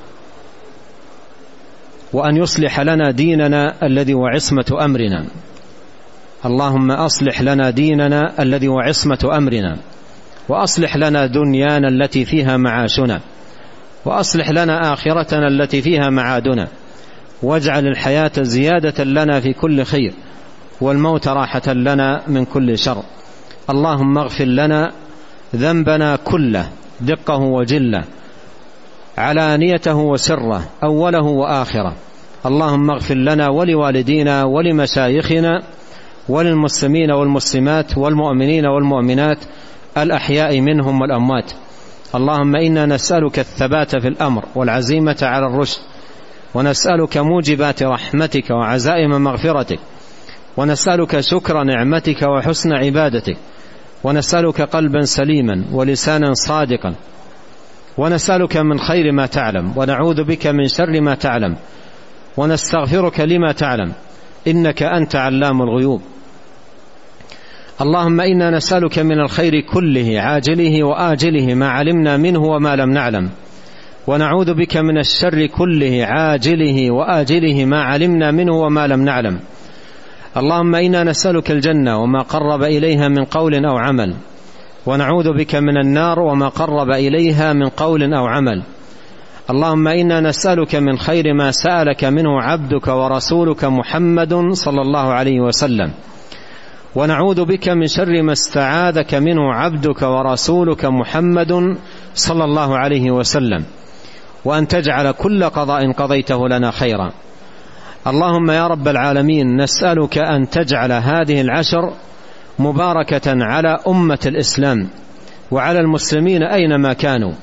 وأن يصلح لنا ديننا الذي وعصمة أمرنا. اللهم أصلح لنا ديننا الذي وعصمة أمرنا، وأصلح لنا دنيانا التي فيها معاشنا، وأصلح لنا آخرتنا التي فيها معادنا، واجعل الحياة زيادة لنا في كل خير، والموت راحة لنا من كل شر. اللهم اغفر لنا ذنبنا كله دقه وجله، علانيته وسره، أوله وآخره. اللهم اغفر لنا ولوالدينا ولمشايخنا وللمسلمين والمسلمات والمؤمنين والمؤمنات الأحياء منهم والأموات. اللهم إنا نسألك الثبات في الأمر والعزيمة على الرشد، ونسألك موجبات رحمتك وعزائم مغفرتك، ونسألك شكر نعمتك وحسن عبادتك، ونسألك قلبا سليما ولسانا صادقا، ونسألك من خير ما تعلم، ونعوذ بك من شر ما تعلم، ونستغفرك لما تعلم، إنك أنت علام الغيوب. اللهم إنا نسألك من الخير كله عاجله وآجله ما علمنا منه وما لم نعلم، ونعوذ بك من الشر كله عاجله وآجله ما علمنا منه وما لم نعلم. اللهم إنا نسألك الجنة وما قرب إليها من قول أو عمل، ونعوذ بك من النار وما قرب إليها من قول أو عمل. اللهم إنا نسألك من خير ما سألك منه عبدك ورسولك محمد صلى الله عليه وسلم، ونعوذ بك من شر ما استعاذك منه عبدك ورسولك محمد صلى الله عليه وسلم. وأن تجعل كل قضاء قضيته لنا خيرا. اللهم يا رب العالمين نسألك أن تجعل هذه العشر مباركة على أمة الإسلام وعلى المسلمين أينما كانوا،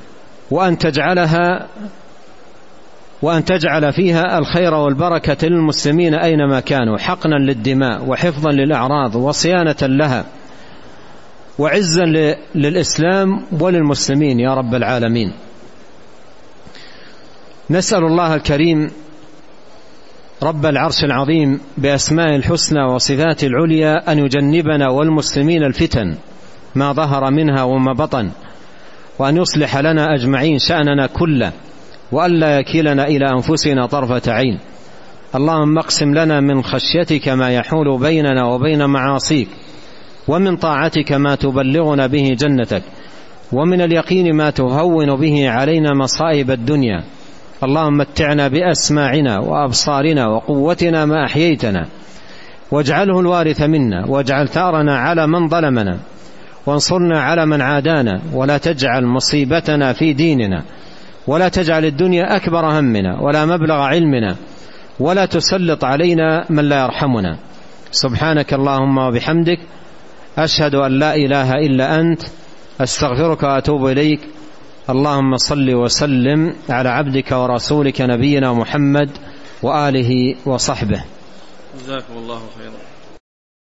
وأن تجعل فيها الخير والبركة للمسلمين أينما كانوا، حقنا للدماء وحفظا للأعراض وصيانة لها وعزا للإسلام وللمسلمين يا رب العالمين. نسأل الله الكريم رب العرش العظيم بأسماء الحسنى وصفات العليا أن يجنبنا والمسلمين الفتن ما ظهر منها وما بطن، وأن يصلح لنا أجمعين شأننا كله، وألا يكلنا إلى أنفسنا طرفة عين. اللهم اقسم لنا من خشيتك ما يحول بيننا وبين معاصيك، ومن طاعتك ما تبلغنا به جنتك، ومن اليقين ما تهون به علينا مصائب الدنيا. اللهم متعنا بأسماعنا وأبصارنا وقوتنا ما أحييتنا، واجعله الوارث منا، واجعل ثأرنا على من ظلمنا، وانصرنا على من عادانا، ولا تجعل مصيبتنا في ديننا، ولا تجعل الدنيا أكبر همنا ولا مبلغ علمنا، ولا تسلط علينا من لا يرحمنا. سبحانك اللهم وبحمدك، أشهد أن لا إله إلا أنت، أستغفرك وأتوب إليك. اللهم صل وسلم على عبدك ورسولك نبينا محمد وآله وصحبه. جزاكم الله خيرا.